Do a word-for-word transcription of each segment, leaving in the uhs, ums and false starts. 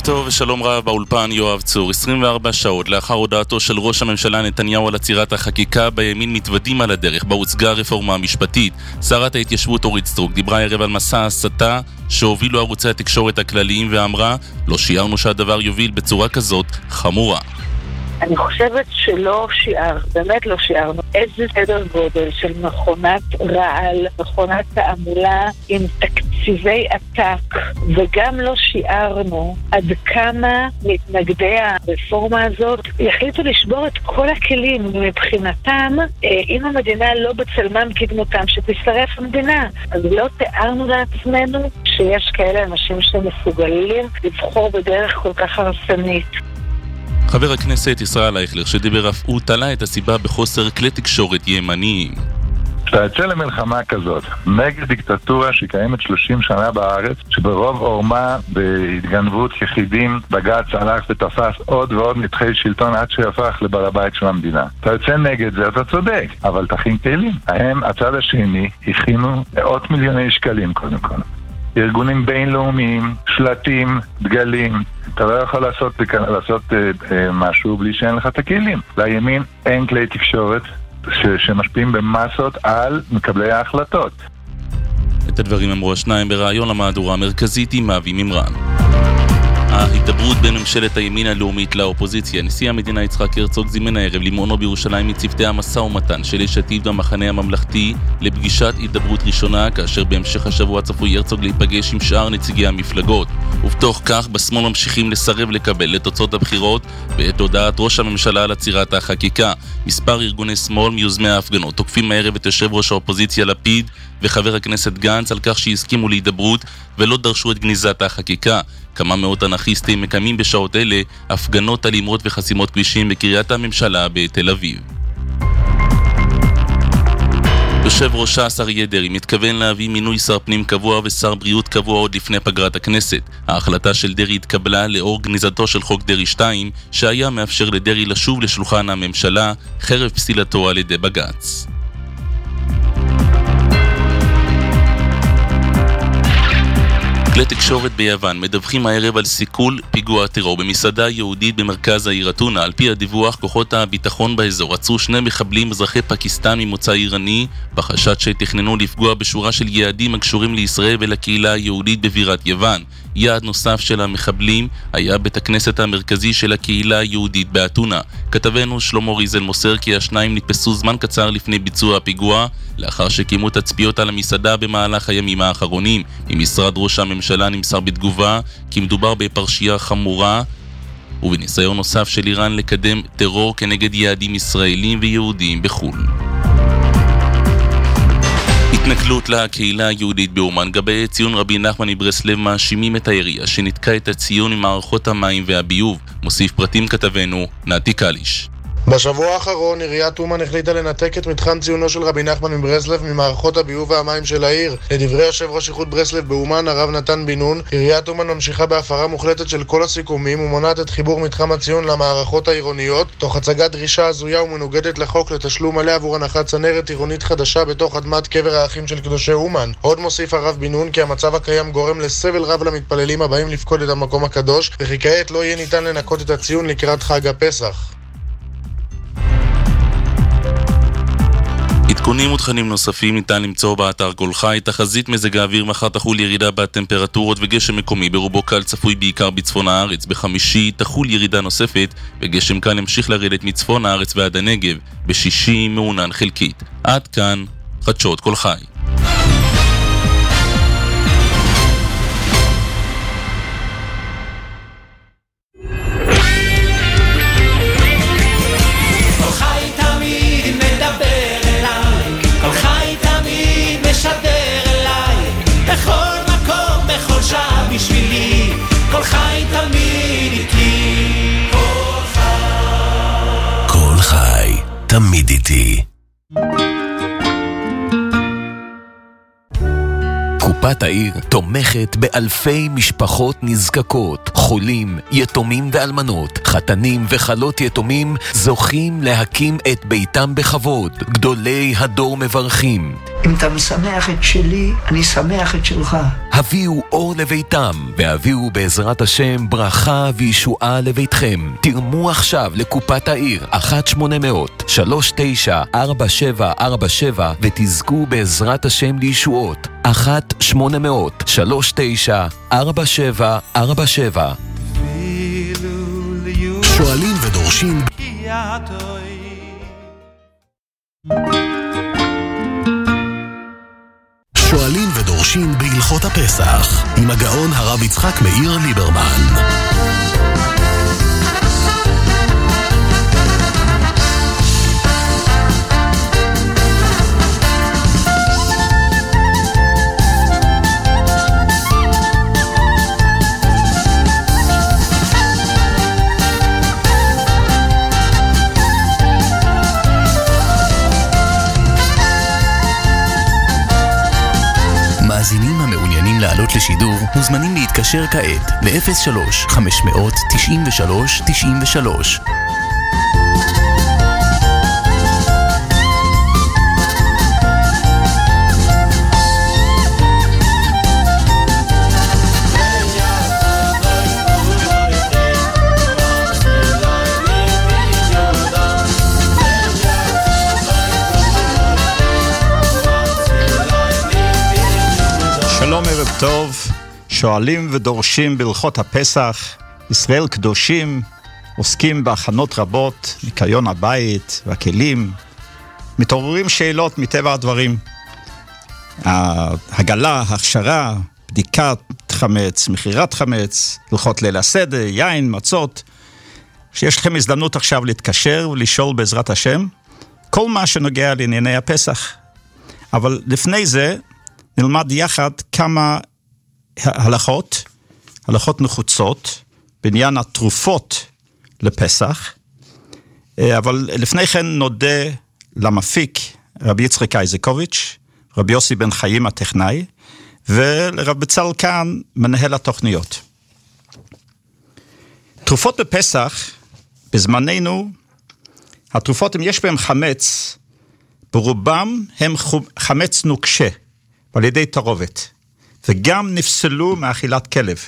טוב ושלום רב, באולפן יואב צור. עשרים וארבע שעות לאחר הודעתו של ראש הממשלה נתניהו על עצירת החקיקה, בימין מתוודים על הדרך בה הוצגה הרפורמה המשפטית. שרת ההתיישבות אורית סטרוק דיברה הערב על מסע הסתה שהובילו ערוצי התקשורת הכלליים ואמרה, לא שיערנו שהדבר יוביל בצורה כזאת חמורה. אני חושבת שלא שיער, באמת לא שיערנו איזה סדר גודל של מכונת רעל, מכונת תעמולה עם תקציבי עתק, וגם לא שיערנו עד כמה מתנגדי הרפורמה הזאת יחליטו לשבור את כל הכלים מבחינתם, אם המדינה לא בצלמם כדמותם שתשרף המדינה. אז לא תיארנו לעצמנו שיש כאלה אנשים שמסוגלים לבחור בדרך כל כך הרסנית. חבר הכנסת ישראל אייכלר שדיבר אף הוא תלה את הסיבה בחוסר כלי תקשורת ימניים. כשאתה יוצא למלחמה כזאת נגד דיקטטורה שקיימת שלושים שנה בארץ, שברוב עורמה בהתגנבות יחידים בג"ץ הלך ותפס עוד ועוד נתחי שלטון עד שהפך לבעל הבית של המדינה. אתה יוצא נגד זה, אתה צודק, אבל תכין כלים. הם, הצד השני, הכינו מאות מיליוני שקלים קודם כל. ארגונים בינלאומיים, שלטים, דגלים. אתה לא יכול לעשות, לעשות אה, משהו בלי שאין לך את הכלים. לימין אין כלי תקשורת ש, שמשפיעים במסות על מקבלי ההחלטות. את הדברים אמרו השניים ברעיון למהדורה המרכזית עם אבי ממרן. ההתדברות בין ממשלת הימין הלאומית לאופוזיציה. נשיא המדינה יצחק הרצוג זימן הערב למעונו בירושלים מצוותי המשא ומתן של יש עתיד והמחנה הממלכתי לפגישת התדברות ראשונה, כאשר בהמשך השבוע צפוי הרצוג להיפגש עם שאר נציגי המפלגות. ובתוך כך בשמאל ממשיכים לסרב לקבל את תוצאות הבחירות ואת הודעת ראש הממשלה על עצירת החקיקה. מספר ארגוני שמאל מיוזמי ההפגנות תוקפים הערב את יושב ראש האופוזיציה לפיד וחבר הכנסת גנץ על כך שהסכימו להידברות ולא דרשו את גניזת החקיקה. כמה מאות אנרכיסטים מקיימים בשעות אלה הפגנות אלימות וחסימות כבישים בקריית הממשלה בתל אביב. יושב ראש ש"ס אריה דרעי מתכוון להביא מינוי שר פנים קבוע ושר בריאות קבוע עוד לפני פגרת הכנסת. ההחלטה של דרעי התקבלה לאור גניזתו של חוק דרעי שתיים, שהיה מאפשר לדרעי לשוב לשולחן הממשלה חרף פסילתו על ידי בג"ץ. כלי תקשורת ביוון מדווחים הערב על סיכול פיגוע טרור במסעדה יהודית במרכז העיר אתונה. על פי הדיווח, כוחות הביטחון באזור עצרו שני מחבלים אזרחי פקיסטן ממוצא איראני בחשד שתכננו לפגוע בשורה של יעדים הקשורים לישראל ולקהילה היהודית בבירת יוון. יעד נוסף של המחבלים היה בית הכנסת המרכזי של הקהילה היהודית באתונה. כתבנו שלמה ריזל מוסר כי השניים נתפסו זמן קצר לפני ביצוע הפיגוע, לאחר שקיימו תצפיות על המסעדה במהלך הימים האחרונים. ממשרד ראש הממשלה נמסר בתגובה כי מדובר בפרשייה חמורה ובניסיון נוסף של איראן לקדם טרור כנגד יעדים ישראלים ויהודיים בחו"ל. התנכלות לקהילה היהודית באומן. גבי ציון רבי נחמן מברסלב מאשימים את העירייה שנתקע את הציון עם מערכות המים והביוב. מוסיף פרטים כתבנו נתי קליש. בשבוע האחרון עיריית אומן החליטה לנתק את מתחם ציונו של רבי נחמן מברסלב ממערכות הביוב והמים של העיר. לדברי יושב ראש איחוד ברסלב באומן הרב נתן בן נון, עיריית אומן ממשיכה בהפרה מוחלטת של כל הסיכומים ומונעת את חיבור מתחם הציון למערכות העירוניות, תוך הצגת דרישה הזויה ומנוגדת לחוק לתשלום מלא עבור הנחת צנרת עירונית חדשה בתוך אדמת קבר האחים של קדושי אומן. עוד מוסיף הרב בן נון כי המצב הקיים גורם לסבל רב למתפללים הבאים לפקוד את המקום הקדוש, וכי כעת לא יהיה ניתן לנקות את הציון לקראת חג הפסח. עדכונים ותכנים נוספים ניתן למצוא באתר כל חי. תחזית מזג האוויר: מחר תחול ירידה בטמפרטורות וגשם מקומי ברובו קל צפוי בעיקר בצפון הארץ. בחמישי תחול ירידה נוספת וגשם קל ימשיך לרדת מצפון הארץ ועד הנגב. בשישי מעונן חלקית. עד כאן חדשות כל חי. בשבילי כל חי תמיד איתי, כל חי כל חי תמיד איתי. קופת העיר תומכת באלפי משפחות נזקקות, חולים, יתומים ואלמנות, חתנים וחלות יתומים זוכים להקים את ביתם בכבוד. גדולי הדור מברכים. אם אתה משמח את שלי, אני שמח את שלך. הביאו אור לביתם, והביאו בעזרת השם ברכה וישועה לביתכם. תרמו עכשיו לקופת העיר, אחת שמונה מאות שלוש תשע ארבע שבע ארבע שבע, ותזכו בעזרת השם לישועות. אחת שמונה מאות שלוש תשע ארבע שבע ארבע שבע. שואלים ודורשים. שואלים ודורשים בהלכות הפסח עם הגאון הרב יצחק מאיר ליברמן. מאזינים המעוניינים לעלות לשידור מוזמנים להתקשר כעת ל-אפס שלוש חמש מאות תשעים ושלוש תשעים ושלוש. שלום, ערב טוב. שואלים ודורשים בהלכות הפסח. ישראל קדושים עוסקים בהכנות רבות, ניקיון הבית והכלים. מתעוררים שאלות מטבע הדברים. הגלה, הכשרה, בדיקת חמץ, מחירת חמץ, הלכות ליל הסדר, יין, מצות. שיש לכם הזדמנות עכשיו להתקשר ולשאול בעזרת השם כל מה שנוגע לענייני הפסח. אבל לפני זה נלמד יחד כמה הלכות, הלכות נחוצות, בעניין התרופות לפסח. אבל לפני כן נודה למפיק, רבי יצחק איזקוביץ', רבי יוסי בן חיים הטכנאי, ולרב בצל כאן, מנהל התוכניות. תרופות בפסח, בזמננו, התרופות, אם יש בהם חמץ, ברובם הם חמץ נוקשה, על ידי תרובת, וגם נפסלו מאכילת כלב.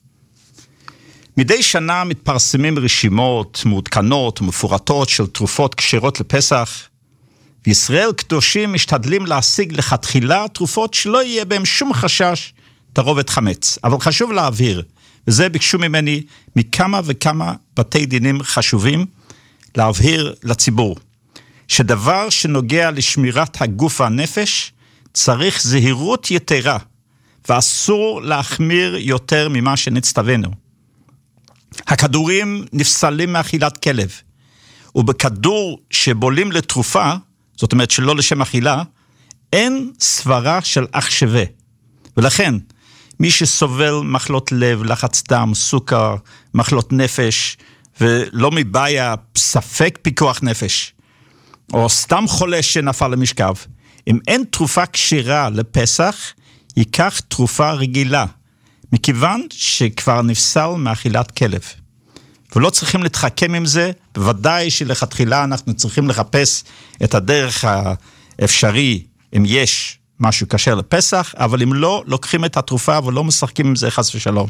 מדי שנה מתפרסמים רשימות מעודכנות ומפורטות של תרופות כשרות לפסח, וישראל קדושים משתדלים להשיג לכתחילה תרופות שלא יהיה בהם שום חשש תרובת חמץ. אבל חשוב להבהיר, וזה ביקשו ממני מכמה וכמה בתי דינים חשובים, להבהיר לציבור, שדבר שנוגע לשמירת הגוף והנפש, צריך זהירות יתרה, ואסור להחמיר יותר ממה שנצטווינו. הכדורים נפסלים מאכילת כלב, ובכדור שבולים לתרופה, זאת אומרת שלא לשם אכילה, אין סברה של אח שווה. ולכן, מי שסובל מחלות לב, לחץ דם, סוכר, מחלות נפש, ולא מבעיה ספק פיקוח נפש, או סתם חולה שנפל למשכב, אם אין תרופה קשירה לפסח, ייקח תרופה רגילה, מכיוון שכבר נפסל מאכילת כלב. ולא צריכים להתחכם עם זה, בוודאי שלכתחילה אנחנו צריכים לחפש את הדרך האפשרי, אם יש משהו קשר לפסח, אבל אם לא, לוקחים את התרופה ולא משחקים עם זה חס ושלום.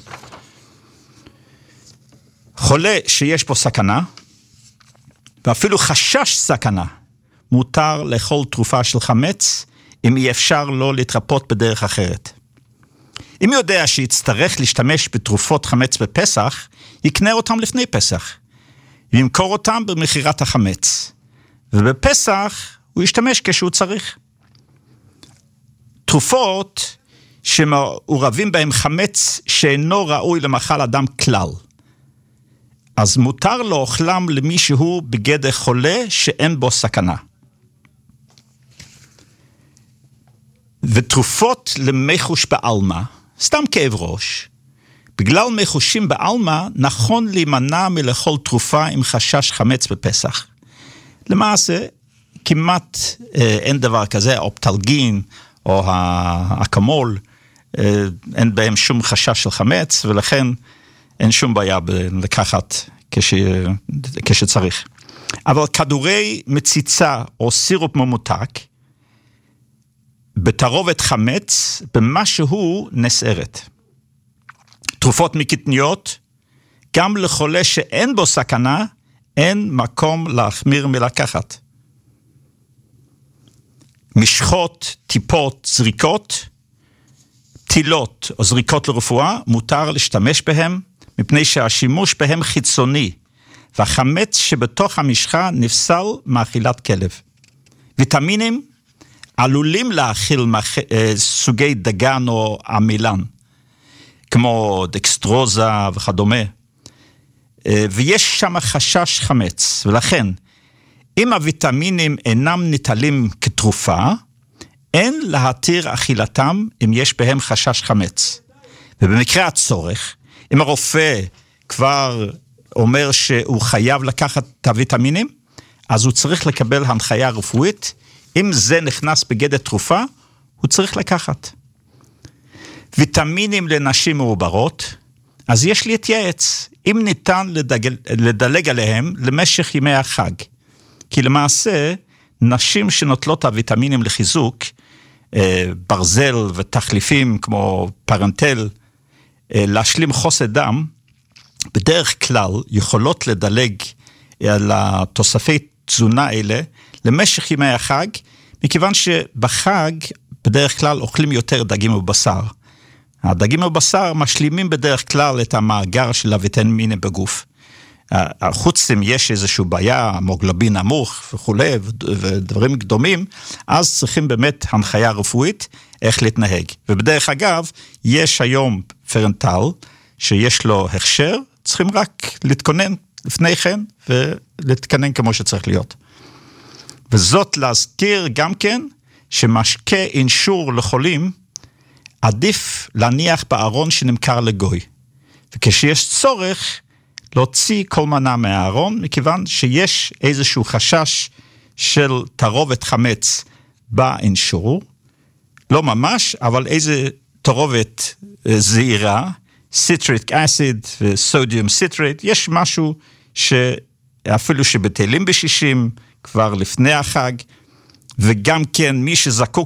חולה שיש פה סכנה, ואפילו חשש סכנה, מותר לאכול תרופה של חמץ, אם אי אפשר לא להתרפות בדרך אחרת. אם יודע שיצטרך להשתמש בתרופות חמץ בפסח, יקנה אותם לפני פסח, וימכור אותם במחירת החמץ. ובפסח הוא ישתמש כשהוא צריך. תרופות שמעורבים בהם חמץ שאינו ראוי למאכל אדם כלל. אז מותר לו אוכלם למישהו בגדר חולה שאין בו סכנה. ותרופות למחוש באלמה, סתם כאב ראש, בגלל מחושים באלמה, נכון להימנע מלאכול תרופה עם חשש חמץ בפסח. למעשה, כמעט אה, אין דבר כזה, אופטלגין או האקמול, אה, אין בהם שום חשש של חמץ, ולכן אין שום בעיה לקחת כש, כשצריך. אבל כדורי מציצה או סירופ ממותק, בתרובת חמץ, במשהו נסערת. תרופות מקטניות, גם לחולה שאין בו סכנה, אין מקום להחמיר מלקחת. משחות, טיפות, זריקות, פתילות או זריקות לרפואה, מותר להשתמש בהם, מפני שהשימוש בהם חיצוני, והחמץ שבתוך המשחה נפסל מאכילת כלב. ויטמינים עלולים להאכיל מח... סוגי דגן או עמילן, כמו דקסטרוזה וכדומה, ויש שם חשש חמץ, ולכן, אם הוויטמינים אינם ניטלים כתרופה, אין להתיר אכילתם אם יש בהם חשש חמץ. ובמקרה הצורך, אם הרופא כבר אומר שהוא חייב לקחת את הוויטמינים, אז הוא צריך לקבל הנחיה רפואית, אם זה נכנס בגדר תרופה, הוא צריך לקחת. ויטמינים לנשים מעוברות, אז יש להתייעץ, אם ניתן לדגל, לדלג עליהם למשך ימי החג. כי למעשה, נשים שנוטלות הוויטמינים לחיזוק, ברזל ותחליפים כמו פרנטל, להשלים חוסר דם, בדרך כלל יכולות לדלג על התוספי תזונה האלה למשך ימי החג, מכיוון שבחג בדרך כלל אוכלים יותר דגים ובשר. הדגים ובשר משלימים בדרך כלל את המאגר של הוויטמינים בגוף. חוץ אם יש איזושהי בעיה, מוגלובין נמוך וכו' ודברים דומים, אז צריכים באמת הנחיה רפואית איך להתנהג. ובדרך אגב, יש היום פרנטל שיש לו הכשר, צריכים רק להתכונן לפני כן ולהתכונן כמו שצריך להיות. וזאת להזכיר גם כן שמשקה אינשור לחולים עדיף להניח בארון שנמכר לגוי. וכשיש צורך להוציא כל מנה מהארון, מכיוון שיש איזשהו חשש של תרובת חמץ באינשור, לא ממש, אבל איזה תרובת זהירה, סיטריק אסיד וסודיום סיטרייט, יש משהו שאפילו שבטלים בשישים, כבר לפני החג, וגם כן מי שזקוק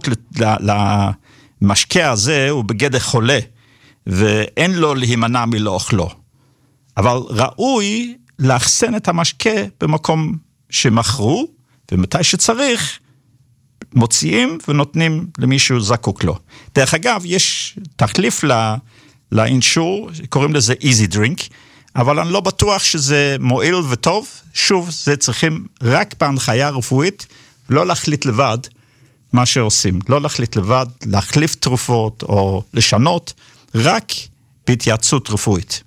למשקה הזה הוא בגדר חולה, ואין לו להימנע מלא אוכלו. אבל ראוי לאחסן את המשקה במקום שמכרו, ומתי שצריך, מוציאים ונותנים למישהו זקוק לו. דרך אגב, יש תחליף לאינשור, קוראים לזה easy drink, אבל אני לא בטוח שזה מועיל וטוב. שוב, זה צריכים רק בהנחיה רפואית, לא להחליט לבד מה שעושים. לא להחליט לבד, להחליף תרופות או לשנות, רק בהתייעצות רפואית.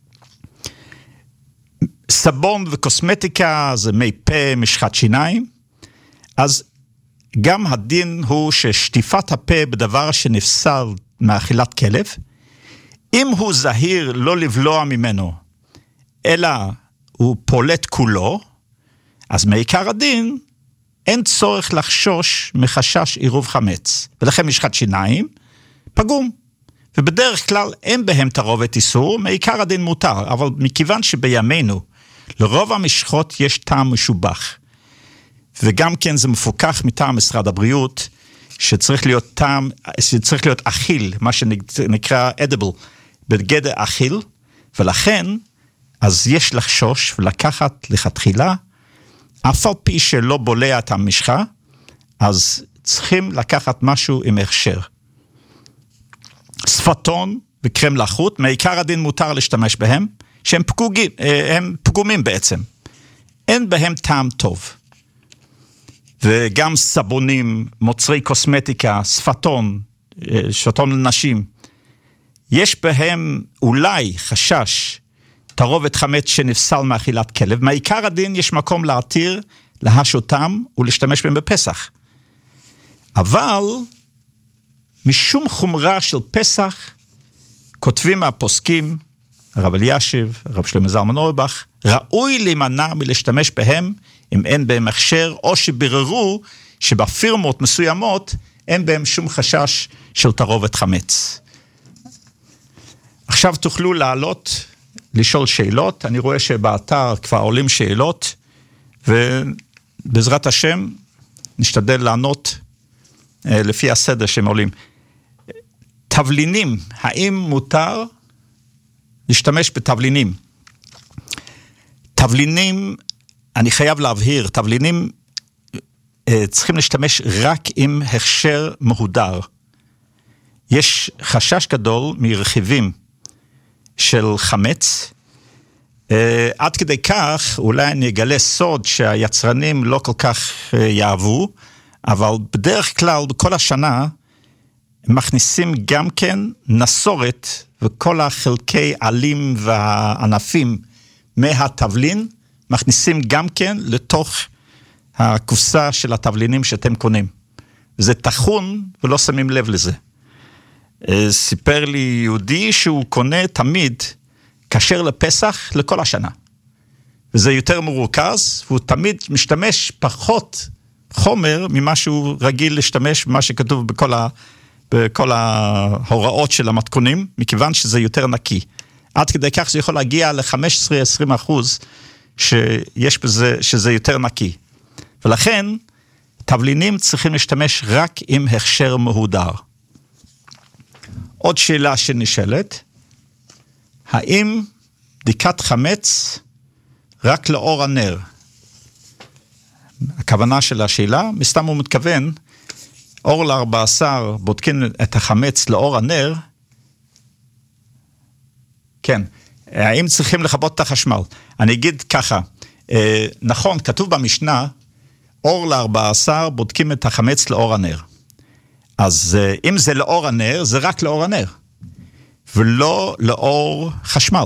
סבון וקוסמטיקה זה מי פה, משחת שיניים, אז גם הדין הוא ששטיפת הפה בדבר שנפסל מאכילת כלב, אם הוא זהיר לא לבלוע ממנו, אלא הוא פולט כולו, אז מעיקר הדין אין צורך לחשוש מחשש עירוב חמץ, ולכן משחת שיניים פגום. ובדרך כלל אין בהם תרובת איסור, מעיקר הדין מותר, אבל מכיוון שבימינו, לרוב המשחות יש טעם משובח, וגם כן זה מפוקח מטעם משרד הבריאות, שצריך להיות טעם, שצריך להיות אכיל, מה שנקרא edible, בגדר אכיל, ולכן, אז יש לחשוש ולקחת לכתחילה, אף על פי שלא בולע את המשחה, אז צריכים לקחת משהו עם הכשר. ספטון וקרם לחוט, מעיקר הדין מותר להשתמש בהם, שהם פגוגים, הם פגומים בעצם. אין בהם טעם טוב. וגם סבונים, מוצרי קוסמטיקה, ספטון, שפטון לנשים, יש בהם אולי חשש תרובת חמץ שנפסל מאכילת כלב. מעיקר הדין יש מקום להתיר, להשותם ולהשתמש בהם בפסח. אבל משום חומרה של פסח, כותבים הפוסקים, הרב אלישיב, הרב שלמה זלמן אוירבך, ראוי להימנע מלהשתמש בהם, אם אין בהם הכשר, או שבררו שבפירמות מסוימות, אין בהם שום חשש של תרובת חמץ. עכשיו תוכלו לעלות, לשאול שאלות, אני רואה שבאתר כבר עולים שאלות, ובעזרת השם נשתדל לענות לפי הסדר שהם עולים. תבלינים, האם מותר להשתמש בתבלינים? תבלינים, אני חייב להבהיר, תבלינים צריכים להשתמש רק עם הכשר מהודר. יש חשש גדול מרכיבים של חמץ, עד כדי כך, אולי אני אגלה סוד שהיצרנים לא כל כך יאהבו, אבל בדרך כלל, בכל השנה, הם מכניסים גם כן נסורת, וכל החלקי עלים והענפים מהתבלין, מכניסים גם כן לתוך הקופסה של התבלינים שאתם קונים. וזה תחון, ולא שמים לב לזה. סיפר לי יהודי שהוא קונה תמיד כשר לפסח לכל השנה. וזה יותר מרוכז, והוא תמיד משתמש פחות חומר ממה שהוא רגיל להשתמש, מה שכתוב בכל, ה, בכל ההוראות של המתכונים, מכיוון שזה יותר נקי. עד כדי כך זה יכול להגיע ל-חמש עשרה עד עשרים אחוז שיש בזה, שזה יותר נקי. ולכן, תבלינים צריכים להשתמש רק עם הכשר מהודר. עוד שאלה שנשאלת, האם בדיקת חמץ רק לאור הנר? הכוונה של השאלה, מסתם הוא מתכוון, אור ל-ארבע עשרה בודקים את החמץ לאור הנר, כן, האם צריכים לכבות את החשמל? אני אגיד ככה, נכון, כתוב במשנה, אור ל-ארבע עשרה בודקים את החמץ לאור הנר. אז אם זה לאור הנר, זה רק לאור הנר, ולא לאור חשמל.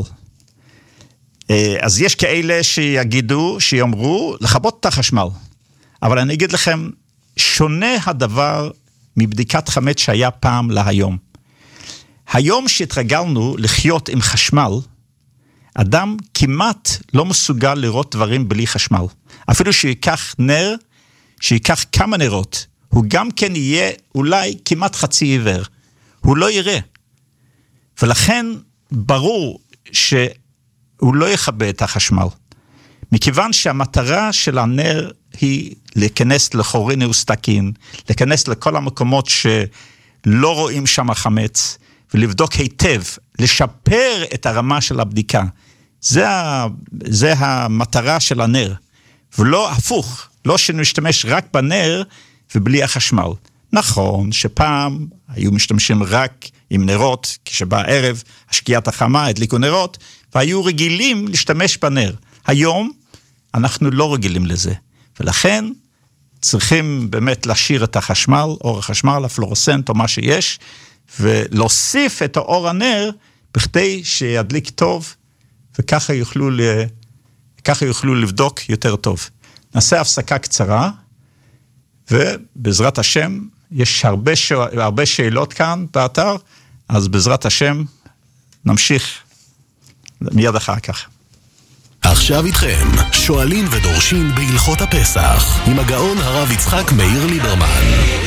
אז יש כאלה שיגידו, שיאמרו, לכבות את החשמל. אבל אני אגיד לכם, שונה הדבר מבדיקת חמץ שהיה פעם להיום. היום שהתרגלנו לחיות עם חשמל, אדם כמעט לא מסוגל לראות דברים בלי חשמל. אפילו שיקח נר, שיקח כמה נרות, הוא גם כן יהיה אולי כמעט חצי עיוור. הוא לא יראה. ולכן ברור שהוא לא יכבה את החשמל. מכיוון שהמטרה של הנר היא להיכנס לחוריני וסתקין, להיכנס לכל המקומות שלא רואים שם חמץ, ולבדוק היטב, לשפר את הרמה של הבדיקה. זה, זה המטרה של הנר. ולא הפוך, לא שנשתמש רק בנר ובלי החשמל. נכון שפעם היו משתמשים רק עם נרות, כשבערב השקיעת החמה הדליקו נרות, והיו רגילים להשתמש בנר. היום אנחנו לא רגילים לזה, ולכן צריכים באמת להשאיר את החשמל, אור החשמל, הפלורסנט או מה שיש, ולהוסיף את האור הנר, בכדי שידליק טוב, וככה יוכלו, ל... ככה יוכלו לבדוק יותר טוב. נעשה הפסקה קצרה, ובעזרת השם, יש הרבה, ש... הרבה שאלות כאן באתר, אז בעזרת השם נמשיך מיד אחר כך. עכשיו איתכם, שואלים ודורשים בהלכות הפסח, עם הגאון הרב יצחק מאיר ליברמן.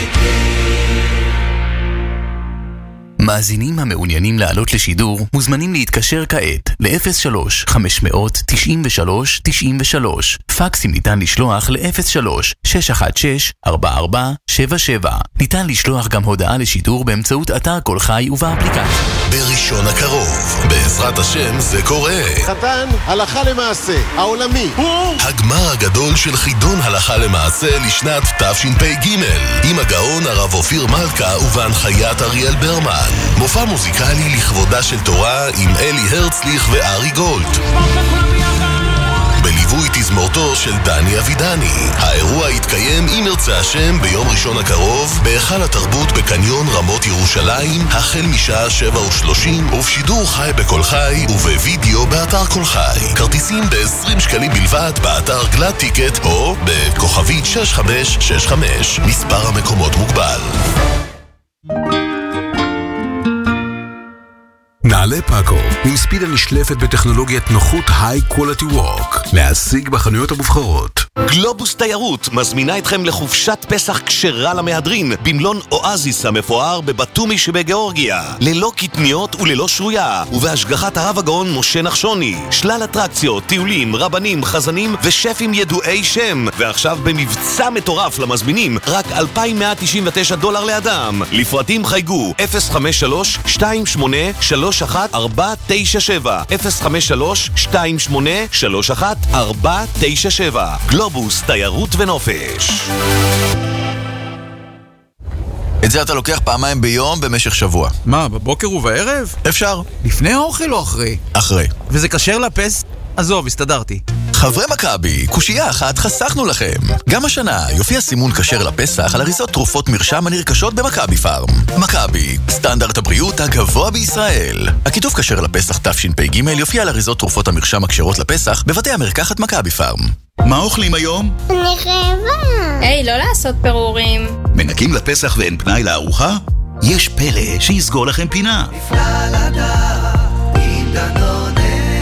מאזינים המעוניינים לעלות לשידור מוזמנים להתקשר כעת ל-אפס שלוש חמש תשע שלוש תשע שלוש. פקסים ניתן לשלוח ל-אפס שלוש שש אחת שש ארבע ארבע שבע שבע. ניתן לשלוח גם הודעה לשידור באמצעות אתר כל חי ובאפליקציה. בראשון הקרוב, בעזרת השם זה קורה. חתן הלכה למעשה, העולמי. הגמר הגדול של חידון הלכה למעשה לשנת תשפ"ג. עם הגאון הרב אופיר מלכה ובהנחיית אריאל ברמן. מופע מוזיקלי לכבודה של תורה עם אלי הרצליך וארי גולד. בליווי תזמורתו של דני אבידני. האירוע יתקיים אם ירצה השם ביום ראשון הקרוב בהיכל התרבות בקניון רמות ירושלים, החל משעה שבע ושלושים, ובשידור חי בכל חי ובווידאו באתר כל חי. כרטיסים ב-עשרים שקלים בלבד באתר גלד טיקט או בכוכבית שש חמש שש חמש. מספר המקומות מוגבל. נעלי פאקו, עם ספידה נשלפת בטכנולוגיית נוחות היי קואליטי ווק, להשיג בחנויות המובחרות. גלובוס תיירות מזמינה אתכם לחופשת פסח כשרה למהדרין במלון אואזיס המפואר בבטומי שבגיאורגיה, ללא קטניות וללא שרויה, ובהשגחת הרב הגאון משה נחשוני. שלל אטרקציות, טיולים, רבנים, חזנים ושפים ידועי שם, ועכשיו במבצע מטורף למזמינים רק אלפיים מאה תשעים ותשע דולר לאדם. לפרטים חייגו אפס חמש שלוש שתיים שמונה שלוש אחת ארבע תשע שבע אפס חמש שלוש שתיים שמונה שלוש אחת ארבע תשע שבע. גלובוס תיירות ונופש. את זה אתה לוקח פעמיים ביום במשך שבוע. מה, בבוקר ובערב? אפשר. לפני האוכל או אחרי? אחרי. וזה כשר לפס? עזוב, הסתדרתי. חברי מכבי, קושייה אחת חסכנו לכם. גם השנה יופיע סימון כשר לפסח על אריזות תרופות מרשם הנרכשות במכבי פארם. מכבי, סטנדרט הבריאות הגבוה בישראל. הכיתוב כשר לפסח תשפ"ג יופיע על אריזות תרופות המרשם הכשרות לפסח בבתי המרקחת מכבי פארם. מה אוכלים היום? אני חייבה. היי, לא לעשות פירורים. מנקים לפסח ואין פנאי לארוחה? יש פלא שיסגור לכם פינה. נפלא לדעת עם דנונה.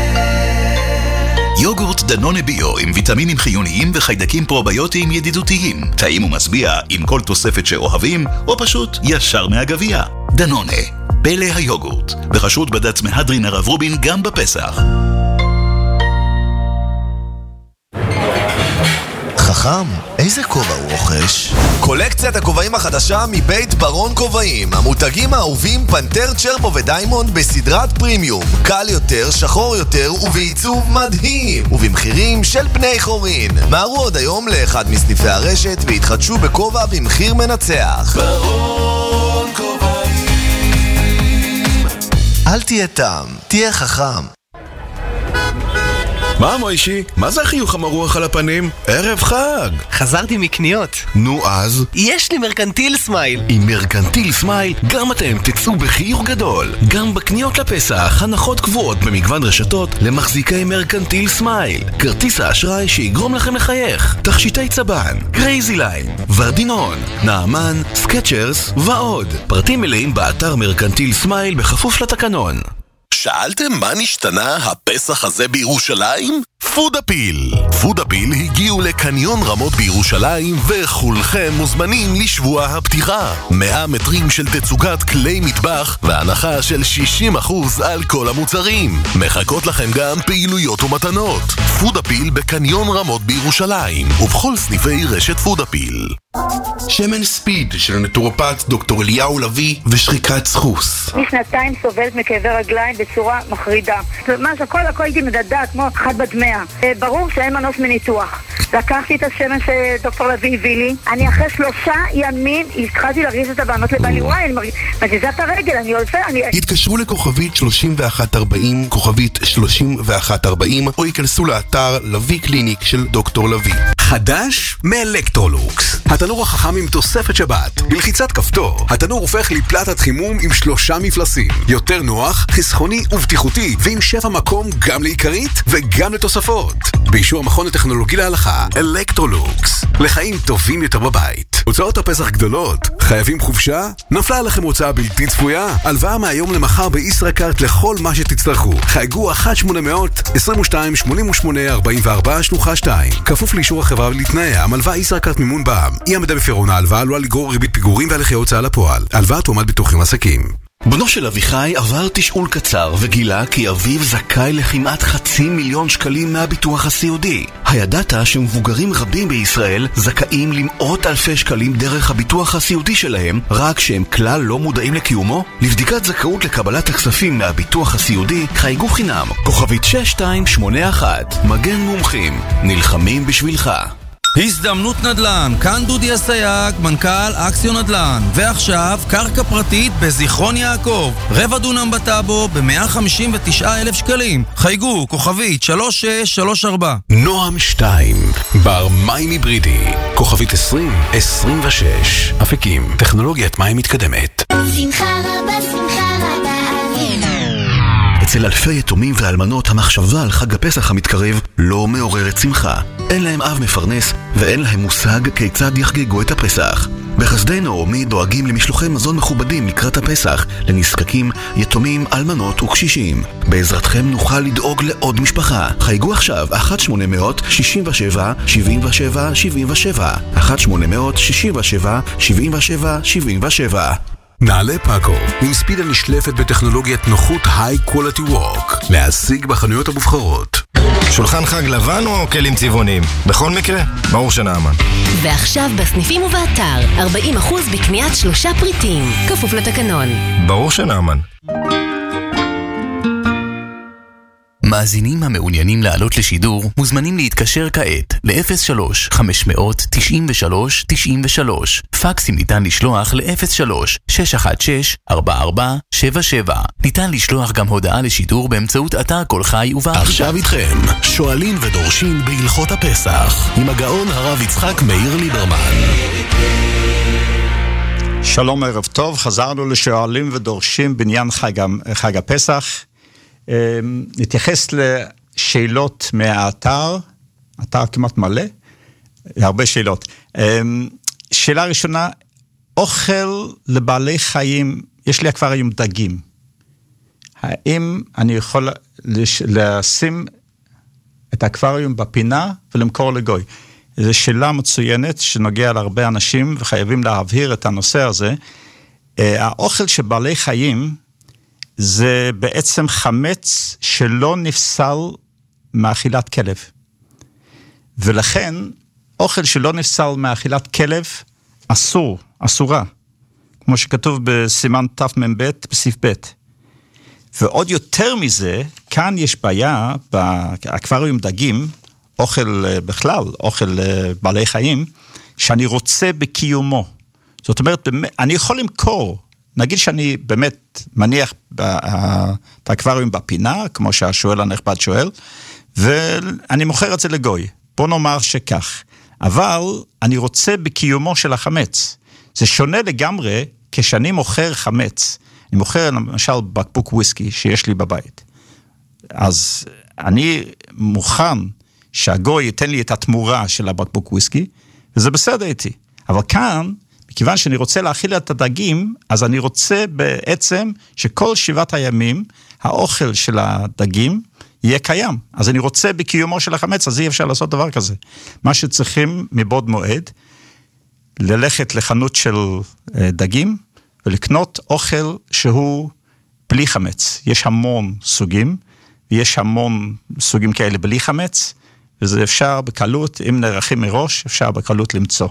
יוגורט דנונה ביו עם ויטמינים חיוניים וחיידקים פרוביוטיים ידידותיים. טעים ומשביע עם כל תוספת שאוהבים, או פשוט ישר מהגביע. דנונה, פלא היוגורט. בחסות בד"ץ מהדרין הרב רובין גם בפסח. חכם, איזה כובע הוא רוכש? קולקציית הכובעים החדשה מבית ברון כובעים. המותגים האהובים פנטר, צ'רבו ודיימונד בסדרת פרימיום. קל יותר, שחור יותר ובעיצוב מדהים. ובמחירים של בני חורין. מהרו עוד היום לאחד מסניפי הרשת והתחדשו בכובע במחיר מנצח. ברון כובעים. אל תהיה תם, תהיה חכם. מה מוישי? מה זה החיוך המרוח על הפנים? ערב חג! חזרתי מקניות. נו אז? יש לי מרקנטיל סמייל. עם מרקנטיל סמייל גם אתם תצאו בחיוך גדול. גם בקניות לפסח, הנחות קבועות במגוון רשתות למחזיקי מרקנטיל סמייל. כרטיס האשראי שיגרום לכם לחייך. תכשיטי צבן, קרייזי ליין, ורדינון, נעמן, סקצ'רס ועוד. פרטים מלאים באתר מרקנטיל סמייל בכפוף לתקנון. שאלתם מה נשתנה הפסח הזה בירושלים? פודאפיל. פודאפיל הגיעו לקניון רמות בירושלים וכולכם מוזמנים לשבוע הפתיחה. מאה מטרים של תצוגת כלי מטבח והנחה של שישים אחוז על כל המוצרים. מחכות לכם גם פעילויות ומתנות. פודאפיל בקניון רמות בירושלים ובכל סניפי רשת פודאפיל. שמן ספיד של נטורופט דוקטור אליהו לוי ושחיקת סחוס. משנתיים סובלת מכאבי רגליים בצורה מחרידה. מה שהכל הכל הייתי מדדה כמו אחד בדמיה. ברור שאין מנוס מניתוח. לקחתי את השמן שדוקטור לוי הביא לי. אני אחרי שלושה ימים התחלתי להרגיש את הבנות לבעלי. וואי, אני מזיזה את הרגל, אני עושה, אני... התקשרו לכוכבית שלושים ואחת ארבעים, כוכבית שלושים ואחת ארבעים, או ייכנסו לאתר לוי קליניק של דוקטור לוי. חדש מאלקטרולוקס. התנור החכם עם תוספת שבת. בלחיצת כפתור, התנור הופך לפלטת חימום עם שלושה מפלסים. יותר נוח, חסכוני ובטיחותי, ועם שפע מקום גם לעיקרית וגם לתוספות. באישור המכון הטכנולוגי להלכה, אלקטרולוקס. לחיים טובים יותר בבית. הוצאות הפסח גדולות? חייבים חופשה? נפלה עליכם הוצאה בלתי צפויה? הלוואה מהיום למחר בישראכרט לכל מה שתצטרכו. חייגו אחת שמונה אפס אפס עשרים ושתיים שמונים ושמונה ארבעים וארבע שלוחה שתיים. כפוף לאישור החברה ולתנאיה. המלוואה ישראכרט מימון בע"מ. אי עמידה בפירעון ההלוואה עלולה לגרור ריבית פיגורים והליכי הוצאה לפועל. הלוואה תועמד ביטוחים עסקים. בנו של אביחי עבר תשאול קצר וגילה כי אביו זכאי לכמעט חצי מיליון שקלים מהביטוח הסיעודי. הידעת שמבוגרים רבים בישראל זכאים למאות אלפי שקלים דרך הביטוח הסיעודי שלהם, רק שהם כלל לא מודעים לקיומו? לבדיקת זכאות לקבלת הכספים מהביטוח הסיעודי חייגו חינם, כוכבית שש שתיים שמונה אחת. מגן מומחים, נלחמים בשבילך. הזדמנות נדל"ן, כאן דודי הסייג, מנכ"ל אקסיון נדל"ן. ועכשיו, קרקע פרטית בזיכרון יעקב. רבע דונם בטאבו ב-מאה חמישים ותשעה אלף שקלים. חייגו, כוכבית שלוש שש שלוש ארבע. נועם שתיים, בר מים היברידי, כוכבית עשרים עשרים ושש. אפיקים, טכנולוגיית מים מתקדמת. שמחה רבה, שמחה רבה. אצל אלפי יתומים ואלמנות המחשבה על חג הפסח המתקרב לא מעוררת שמחה. אין להם אב מפרנס ואין להם מושג כיצד יחגגו את הפסח. בחסדי נעמי דואגים למשלוחי מזון מכובדים לקראת הפסח, לנזקקים, יתומים, אלמנות וקשישים. בעזרתכם נוכל לדאוג לעוד משפחה. חייגו עכשיו אחת שמונה אפס אפס שש שבע שבע שבע שבע שבע אחת שמונה אפס אפס שש שבע שבע שבע שבע שבע. נעלי פאקו, עם ספידה נשלפת בטכנולוגיית נוחות High Quality Work, להשיג בחנויות המובחרות. שולחן חג לבן או כלים צבעוניים? בכל מקרה, ברור שנאמן. ועכשיו בסניפים ובאתר, ארבעים אחוז בקניית שלושה פריטים, כפוף לתקנון. ברור שנאמן. מאזינים המעוניינים לעלות לשידור מוזמנים להתקשר כעת ל-אפס שלוש חמש מאות תשעים ושלוש תשעים ושלוש. פקסים ניתן לשלוח ל-אפס שלוש שש אחת שש ארבע ארבע שבע שבע. ניתן לשלוח גם הודעה לשידור באמצעות אתר כל חי ובאפליקציה. עכשיו איתכם, שואלים ודורשים בהלכות הפסח, עם הגאון הרב יצחק מאיר ליברמן. שלום, ערב טוב, חזרנו לשואלים ודורשים בעניין חג, חג הפסח. נתייחס לשאלות מהאתר, אתר כמעט מלא, הרבה שאלות. שאלה ראשונה, אוכל לבעלי חיים, יש לי כבר היום דגים. האם אני יכול לשים את האקווריום בפינה ולמכור לגוי? זו שאלה מצוינת שנוגע להרבה אנשים וחייבים להבהיר את הנושא הזה. האוכל של בעלי חיים זה בעצם חמץ שלא נפסל מאכילת כלב. ולכן אוכל שלא נפסל מאכילת כלב אסור, אסורה. כמו שכתוב בסימן תמ"ב בסעיף ב'. ועוד יותר מזה, כאן יש בעיה באקווריום דגים, אוכל בכלל, אוכל בעלי חיים, שאני רוצה בקיומו. זאת אומרת, אני יכול למכור, נגיד שאני באמת מניח את האקווריום בפינה, כמו שהשואל הנכבד שואל, ואני מוכר את זה לגוי. בוא נאמר שכך. אבל אני רוצה בקיומו של החמץ. זה שונה לגמרי כשאני מוכר חמץ. אני מוכר למשל בקבוק וויסקי שיש לי בבית. אז אני מוכן שהגוי ייתן לי את התמורה של הבקבוק וויסקי, וזה בסדר איתי. אבל כאן, מכיוון שאני רוצה להאכיל את הדגים, אז אני רוצה בעצם שכל שבעת הימים, האוכל של הדגים יהיה קיים. אז אני רוצה בקיומו של החמץ, אז אי אפשר לעשות דבר כזה. מה שצריכים מבעוד מועד, ללכת לחנות של דגים, ולקנות אוכל שהוא בלי חמץ. יש המון סוגים, ויש המון סוגים כאלה בלי חמץ, וזה אפשר בקלות, אם נערכים מראש, אפשר בקלות למצוא.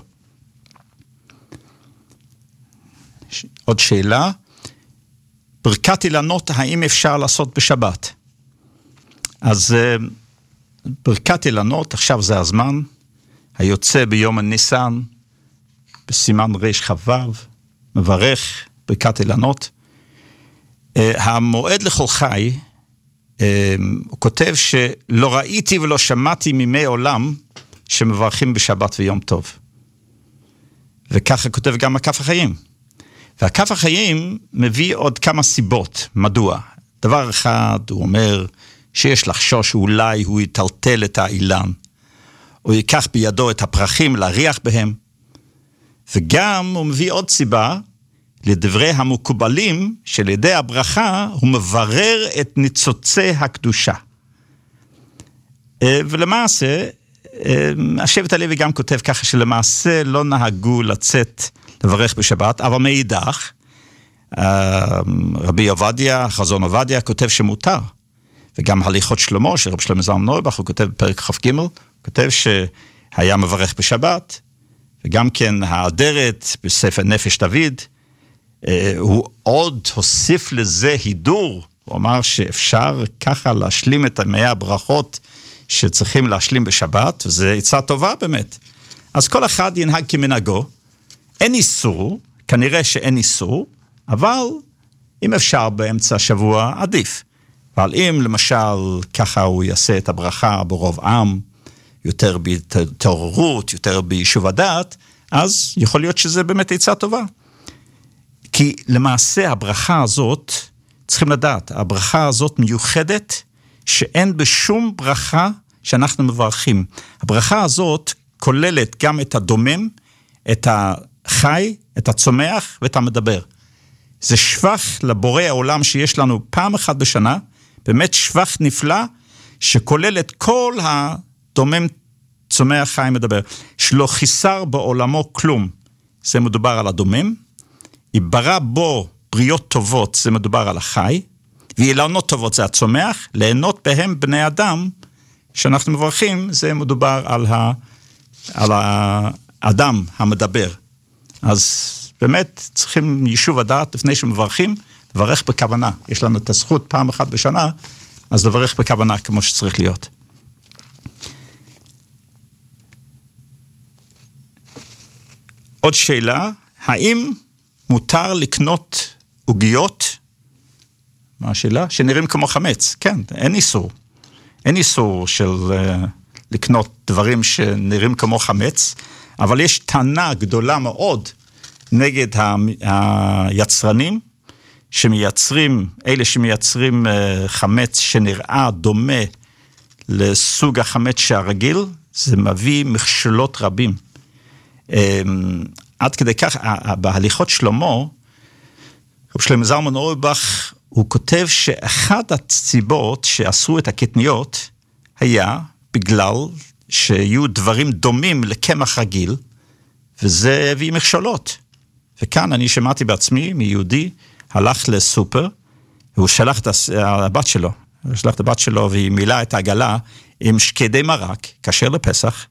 עוד שאלה, ברכת אילנות, האם אפשר לעשות בשבת? אז ברכת אילנות, עכשיו זה הזמן, היוצא ביום הניסן, בסימן ריש חבב, מברך ברכת אילנות. המועד לכל חי, הוא כותב שלא ראיתי ולא שמעתי מימי עולם שמברכים בשבת ויום טוב. וככה כותב גם הכף החיים. והכף החיים מביא עוד כמה סיבות. מדוע? דבר אחד, הוא אומר שיש לחשוש שאולי הוא יטלטל את האילן, או ייקח בידו את הפרחים להריח בהם. וגם הוא מביא עוד סיבה, לדברי המקובלים, שלידי הברכה הוא מברר את ניצוצי הקדושה. ולמעשה, השבט הלוי גם כותב ככה, שלמעשה לא נהגו לצאת לברך בשבת, אבל מאידך, רבי עובדיה, חזון עובדיה, כותב שמותר. וגם הליכות שלמה, של רב שלמה זלמן אוירבך, הוא כותב בפרק כ"ג, הוא כותב שהיה מברך בשבת, וגם כן האדרת בספר נפש דוד, הוא עוד הוסיף לזה הידור, הוא אמר שאפשר ככה להשלים את מאה הברכות שצריכים להשלים בשבת, וזה עצה טובה באמת. אז כל אחד ינהג כמנהגו, אין איסור, כנראה שאין איסור, אבל אם אפשר באמצע השבוע עדיף. אבל אם למשל ככה הוא יעשה את הברכה ברוב עם, יותר בתעוררות, יותר ביישוב הדעת, אז יכול להיות שזה באמת עצה טובה. כי למעשה הברכה הזאת, צריכים לדעת, הברכה הזאת מיוחדת, שאין בשום ברכה שאנחנו מברכים. הברכה הזאת כוללת גם את הדומם, את החי, את הצומח ואת המדבר. זה שבח לבורא העולם שיש לנו פעם אחת בשנה, באמת שבח נפלא, שכולל את כל הדומם צומח חי מדבר. שלא חיסר בעולמו כלום, זה מדובר על הדומם, יברא בו בריות טובות, זה מדובר על החי, ואילנות טובות זה הצומח, ליהנות בהם בני אדם, שאנחנו מברכים, זה מדובר על, ה, על האדם המדבר. אז באמת צריכים יישוב הדעת לפני שמברכים, לברך בכוונה. יש לנו את הזכות פעם אחת בשנה, אז לברך בכוונה כמו שצריך להיות. עוד שאלה, האם מותר לקנות עוגיות, מה השאלה? שנראים כמו חמץ. כן, אין איסור. אין איסור של uh, לקנות דברים שנראים כמו חמץ, אבל יש טענה גדולה מאוד נגד היצרנים, שמייצרים, אלה שמייצרים uh, חמץ שנראה דומה לסוג החמץ שהרגיל, זה מביא מכשלות רבים. Um, עד כדי כך, בהליכות שלמה, רב שלמה זלמן אוירבך, הוא כותב שאחד הסיבות שעשו את הקטניות, היה בגלל שיהיו דברים דומים לקמח רגיל, וזה הביא מכשלות. וכאן אני שמעתי בעצמי, מיהודי, הלך לסופר, והוא שלח את הבת שלו, הוא שלח את הבת שלו, והיא מילאה את העגלה עם שקדי מרק, כשר לפסח,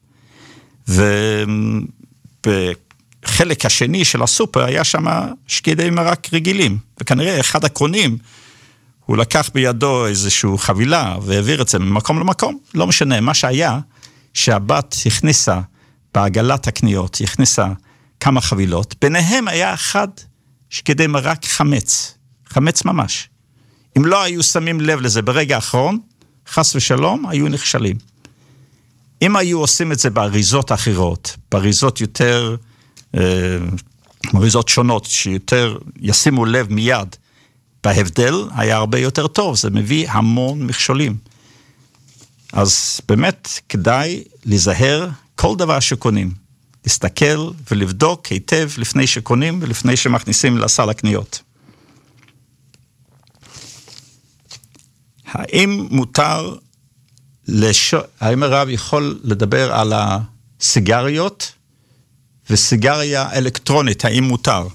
ובחלק השני של הסופר היה שם שקדי מרק רגילים, וכנראה אחד הקונים, הוא לקח בידו איזושהי חבילה, והעביר את זה ממקום למקום, לא משנה, מה שהיה, שהבת הכניסה בעגלת הקניות, הכניסה כמה חבילות, ביניהם היה אחד שקדי מרק חמץ, חמץ ממש. אם לא היו שמים לב לזה ברגע האחרון, חס ושלום, היו נכשלים. אם היו עושים את זה באריזות אחרות, באריזות יותר, אריזות שונות, שיותר ישימו לב מיד, בהבדל היה הרבה יותר טוב, זה מביא המון מכשולים. אז באמת כדאי להיזהר כל דבר שקונים, להסתכל ולבדוק היטב לפני שקונים ולפני שמכניסים לסל הקניות. האם מותר, לש... האם הרב יכול לדבר על הסיגריות וסיגריה אלקטרונית, האם מותר?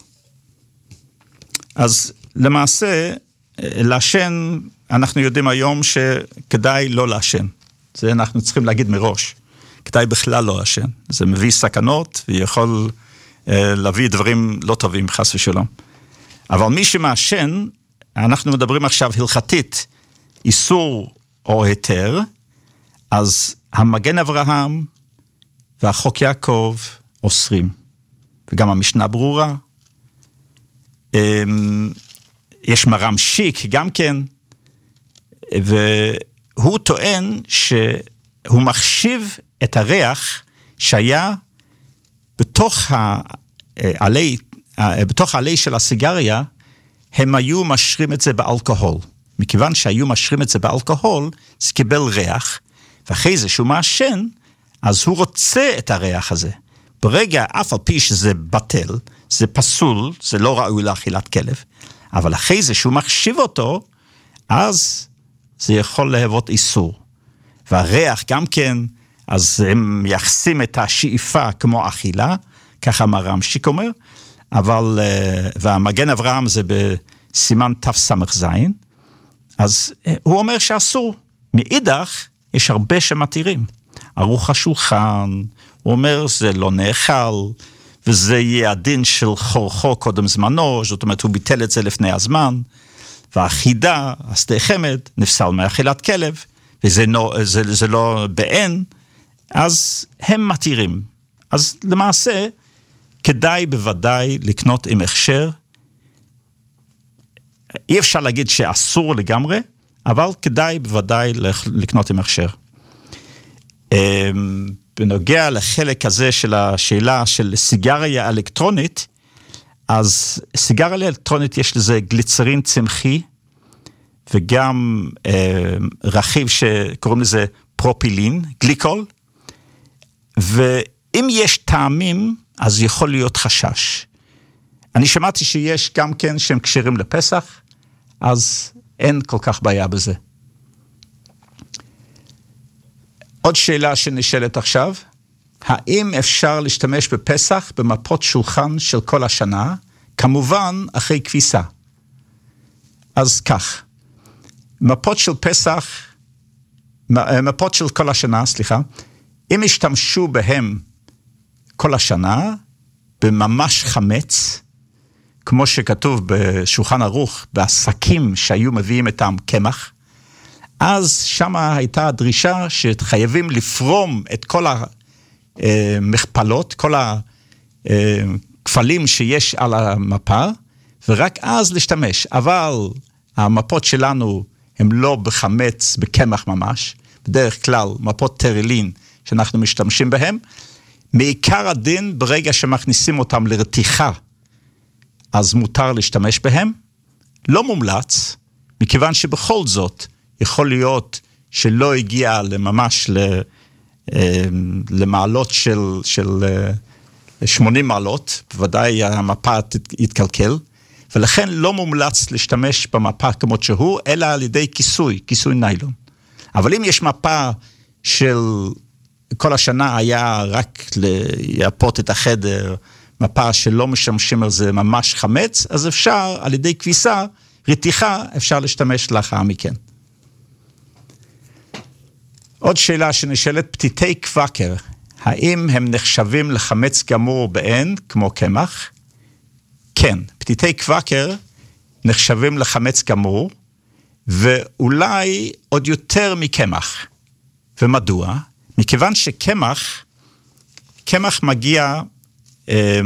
אז למעשה, לעשן, אנחנו יודעים היום שכדאי לא לעשן. זה אנחנו צריכים להגיד מראש. כדאי בכלל לא לעשן. זה מביא סכנות ויכול אה, להביא דברים לא טובים, חס ושלום. אבל מי שמעשן, אנחנו מדברים עכשיו הלכתית, איסור או היתר, אז המגן אברהם והחוק יעקב אוסרים. וגם המשנה ברורה. אה, יש מרם שיק גם כן, והוא טוען שהוא מחשיב את הריח שהיה בתוך העלי, בתוך העלי של הסיגריה, הם היו משרים את זה באלכוהול. מכיוון שהיו משרים את זה באלכוהול, זה קיבל ריח, ואחרי זה שהוא מעשן, אז הוא רוצה את הריח הזה. ברגע, אף על פי שזה בטל, זה פסול, זה לא ראוי לאכילת כלב, אבל אחרי זה שהוא מחשיב אותו, אז זה יכול להוות איסור. והריח גם כן, אז הם מייחסים את השאיפה כמו אכילה, ככה מרם שיק אומר, אבל, והמגן אברהם זה בסימן תסמך זין, אז הוא אומר שאסור. מאידך, יש הרבה שמתירים. ערוך השולחן, הוא אומר זה לא נאכל, וזה יהיה הדין של חורכו קודם זמנו, זאת אומרת הוא ביטל את זה לפני הזמן, והחידה, השדה חמד, נפסל מאכילת כלב, וזה לא, זה, זה לא בעין, אז הם מתירים. אז למעשה, כדאי בוודאי לקנות עם הכשר, אי אפשר להגיד שאסור לגמרי, אבל כדאי בוודאי לקנות עם הכשר. בנוגע לחלק הזה של השאלה של סיגריה אלקטרונית, אז סיגריה אלקטרונית יש לזה גליצרין צמחי, וגם אה, רכיב שקוראים לזה פרופילין, גליקול, ואם יש טעמים, אז יכול להיות חשש. אני שמעתי שיש גם כן שהם קשרים לפסח, אז אין כל כך בעיה בזה. עוד שאלה שנשאלת עכשיו, האם אפשר להשתמש בפסח במפות שולחן של כל השנה, כמובן אחרי כביסה? אז כך, מפות של פסח, מפות של כל השנה, סליחה, אם השתמשו בהם כל השנה, בממש חמץ, כמו שכתוב בשולחן ערוך, בעסקים שהיו מביאים איתם קמח, אז שם הייתה הדרישה שחייבים לפרום את כל המכפלות, כל הכפלים שיש על המפה, ורק אז להשתמש. אבל המפות שלנו הם לא בחמץ, בקמח ממש, בדרך כלל מפות טרילין שאנחנו משתמשים בהם, מעיקר הדין ברגע שמכניסים אותם לרתיחה, אז מותר להשתמש בהם, לא מומלץ, מכיוון שבכל זאת יכול להיות שלא הגיע לממש למעלות של, של שמונים מעלות, בוודאי המפה יתקלקל, ולכן לא מומלץ להשתמש במפה כמות שהוא, אלא על ידי כיסוי, כיסוי ניילון. אבל אם יש מפה של כל השנה היה רק ליפות את החדר, מפה שלא משמשים על זה ממש חמץ, אז אפשר על ידי כביסה, רתיחה, אפשר להשתמש לאחר מכן. עוד שאלה שנשאלת, פתיתי קוואקר, האם הם נחשבים לחמץ גמור בעין, כמו קמח? כן, פתיתי קוואקר נחשבים לחמץ גמור, ואולי עוד יותר מקמח. ומדוע? מכיוון שקמח, קמח מגיע, אה,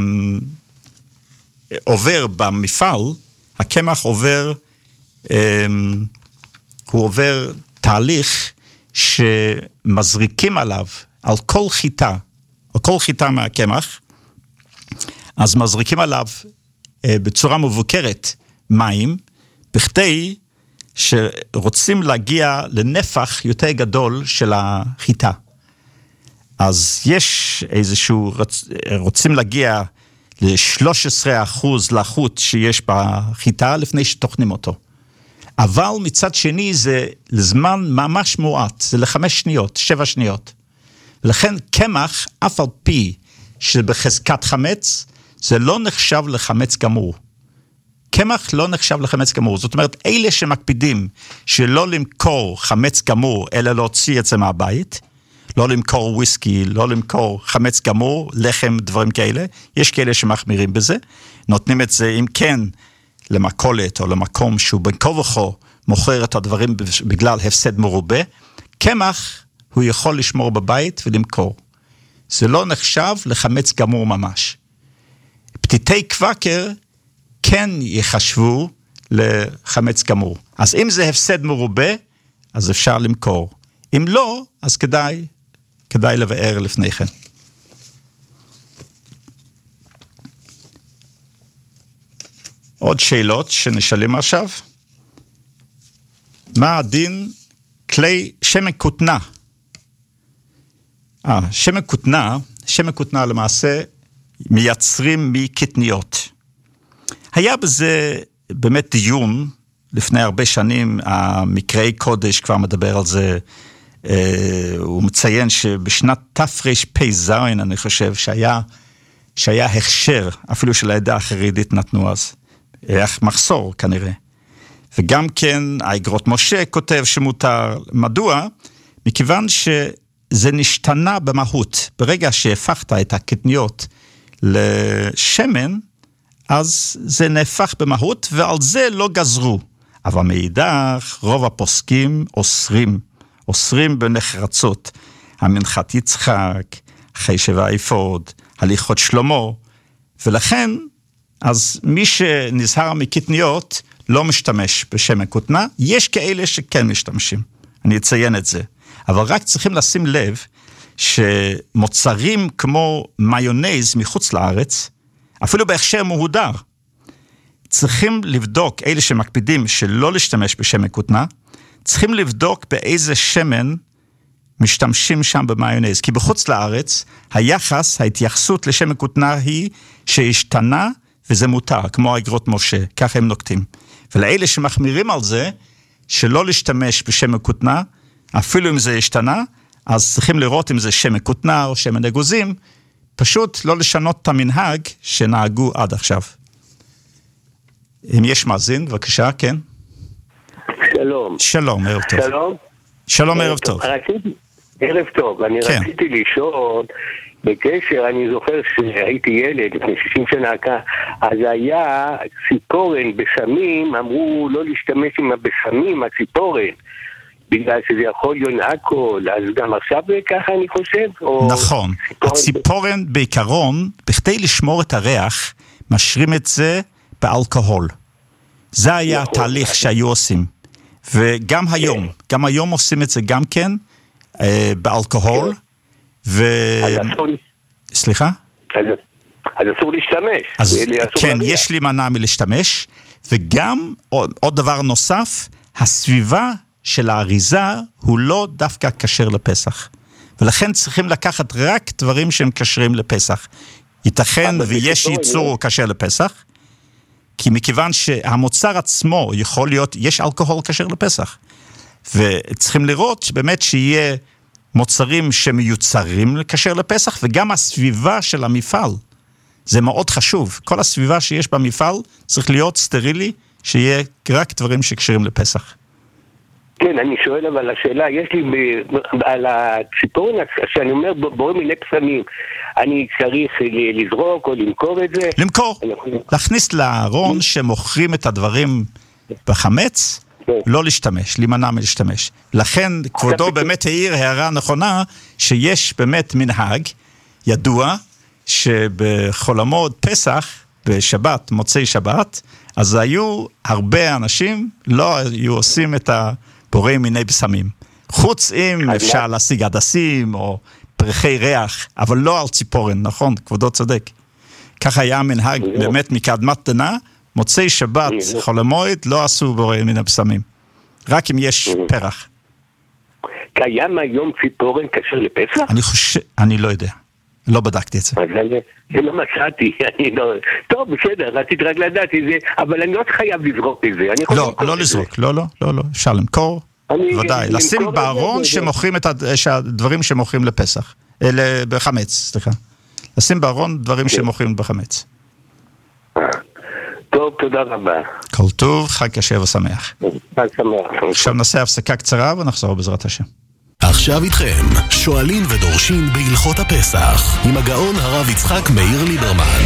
עובר במפעל, הקמח עובר, אה, הוא עובר תהליך שמזריקים עליו, על כל חיטה, על כל חיטה מהקמח, אז מזריקים עליו אה, בצורה מבוקרת מים, בכדי שרוצים להגיע לנפח יותר גדול של החיטה. אז יש איזשהו, רוצים להגיע ל-שלושה עשר אחוז לחות שיש בחיטה לפני שתוכנים אותו. אבל מצד שני זה לזמן ממש מועט, זה לחמש שניות, שבע שניות. ולכן קמח, אף על פי שבחזקת חמץ, זה לא נחשב לחמץ גמור. קמח לא נחשב לחמץ גמור. זאת אומרת, אלה שמקפידים שלא למכור חמץ גמור, אלא להוציא את זה מהבית, לא למכור וויסקי, לא למכור חמץ גמור, לחם, דברים כאלה, יש כאלה שמחמירים בזה, נותנים את זה, אם כן, למקולת או למקום שהוא בין כה וכה מוכר את הדברים בגלל הפסד מרובה, קמח הוא יכול לשמור בבית ולמכור. זה לא נחשב לחמץ גמור ממש. פתיתי קוואקר כן יחשבו לחמץ גמור. אז אם זה הפסד מרובה, אז אפשר למכור. אם לא, אז כדאי, כדאי לבאר לפני כן. עוד שאלות שנשאלים עכשיו. מה הדין כלי שמן כותנה? אה, שמן כותנה, שמן כותנה למעשה מייצרים מקטניות. היה בזה באמת דיון, לפני הרבה שנים, המקראי קודש כבר מדבר על זה, אה, הוא מציין שבשנת תפרש פי זין, אני חושב, שהיה, שהיה הכשר, אפילו של העדה החרדית נתנו אז, היה מחסור כנראה. וגם כן, האגרות משה כותב שמותר, מדוע? מכיוון שזה נשתנה במהות, ברגע שהפכת את הקטניות לשמן, אז זה נהפך במהות, ועל זה לא גזרו. אבל מאידך, רוב הפוסקים אוסרים, אוסרים בנחרצות, המנחת יצחק, חשב האפוד, הליכות שלמה, ולכן, אז מי שנזהר מקטניות, לא משתמש בשמן כותנה, יש כאלה שכן משתמשים, אני אציין את זה. אבל רק צריכים לשים לב, שמוצרים כמו מיונז מחוץ לארץ, אפילו בהכשר מהודר, צריכים לבדוק, אלה שמקפידים שלא להשתמש בשמן כותנה, צריכים לבדוק באיזה שמן משתמשים שם במיונז, כי בחוץ לארץ, היחס, ההתייחסות לשמן כותנה היא שהשתנה וזה מותר, כמו אגרות משה, ככה הם נוקטים. ולאלה שמחמירים על זה, שלא להשתמש בשמן כותנה, אפילו אם זה השתנה, אז צריכים לראות אם זה שמן כותנה או שמן אגוזים, פשוט לא לשנות את המנהג שנהגו עד עכשיו. אם יש מאזין, בבקשה, כן. שלום. שלום, ערב טוב. שלום. שלום, ערב טוב. רציתי, ערב טוב, אני כן. רציתי לשאול, בקשר, אני זוכר שהייתי ילד לפני שישים שנה, אז היה ציפורן בסמים, אמרו לא להשתמש עם הבסמים, הציפורן, בגלל שזה יכול להיות אלכוהול, אז גם עכשיו ככה אני חושב? או נכון, ציפורן... הציפורן בעיקרון, בכדי לשמור את הריח, משרים את זה באלכוהול. זה היה נכון. התהליך שהיו עושים. וגם כן. היום, גם היום עושים את זה גם כן, אה, באלכוהול, כן. ו... סליחה? אז, אז אסור להשתמש. אז אסור כן, להריח. יש לי מנע מלהשתמש, וגם עוד, עוד דבר נוסף, הסביבה של האריזה הוא לא דווקא כשר לפסח. ולכן צריכים לקחת רק דברים שהם כשרים לפסח. ייתכן ויש ייצור כשר לפסח, כי מכיוון שהמוצר עצמו יכול להיות, יש אלכוהול כשר לפסח. וצריכים לראות באמת שיהיה מוצרים שמיוצרים כשר לפסח, וגם הסביבה של המפעל. זה מאוד חשוב. כל הסביבה שיש במפעל צריך להיות סטרילי, שיהיה רק דברים שכשרים לפסח. כן, אני שואל, אבל השאלה, יש לי ב- על הציפורן, שאני אומר, בואו מיני פסמים, אני צריך לזרוק או למכור את זה? למכור. להכניס לארון שמוכרים את הדברים בחמץ, לא להשתמש, להימנע מלהשתמש. לכן, כבודו באמת העיר הערה נכונה, שיש באמת מנהג ידוע, שבחול המועד פסח, בשבת, מוצאי שבת, אז היו הרבה אנשים, לא היו עושים את הבורא מיני בשמים. חוץ אם אפשר להשיג הדסים, או פרחי ריח, אבל לא על ציפורן, נכון, כבודו צודק. ככה היה מנהג באמת מקדמת דנא, מוצאי שבת, חול המועד, לא עשו בורא מן הבשמים. רק אם יש פרח. קיים היום ציפורן כשר לפסח? אני חושב, אני לא יודע. לא בדקתי את זה. זה לא מצאתי, אני לא... טוב, בסדר, רציתי רק לדעת את זה, אבל אני לא חייב לזרוק את זה. לא, לא לזרוק, לא, לא, לא, לא. אפשר למכור, ודאי. לשים בארון שמוכרים את הדברים שמוכרים לפסח. בחמץ, סליחה. לשים בארון דברים שמוכרים בחמץ. טוב, תודה רבה. כל טוב, חג כשר ושמח. חג שמח. עכשיו נעשה הפסקה קצרה ונחזור בעזרת השם. עכשיו איתכם, שואלים ודורשים בהלכות הפסח, עם הגאון הרב יצחק מאיר ליברמן.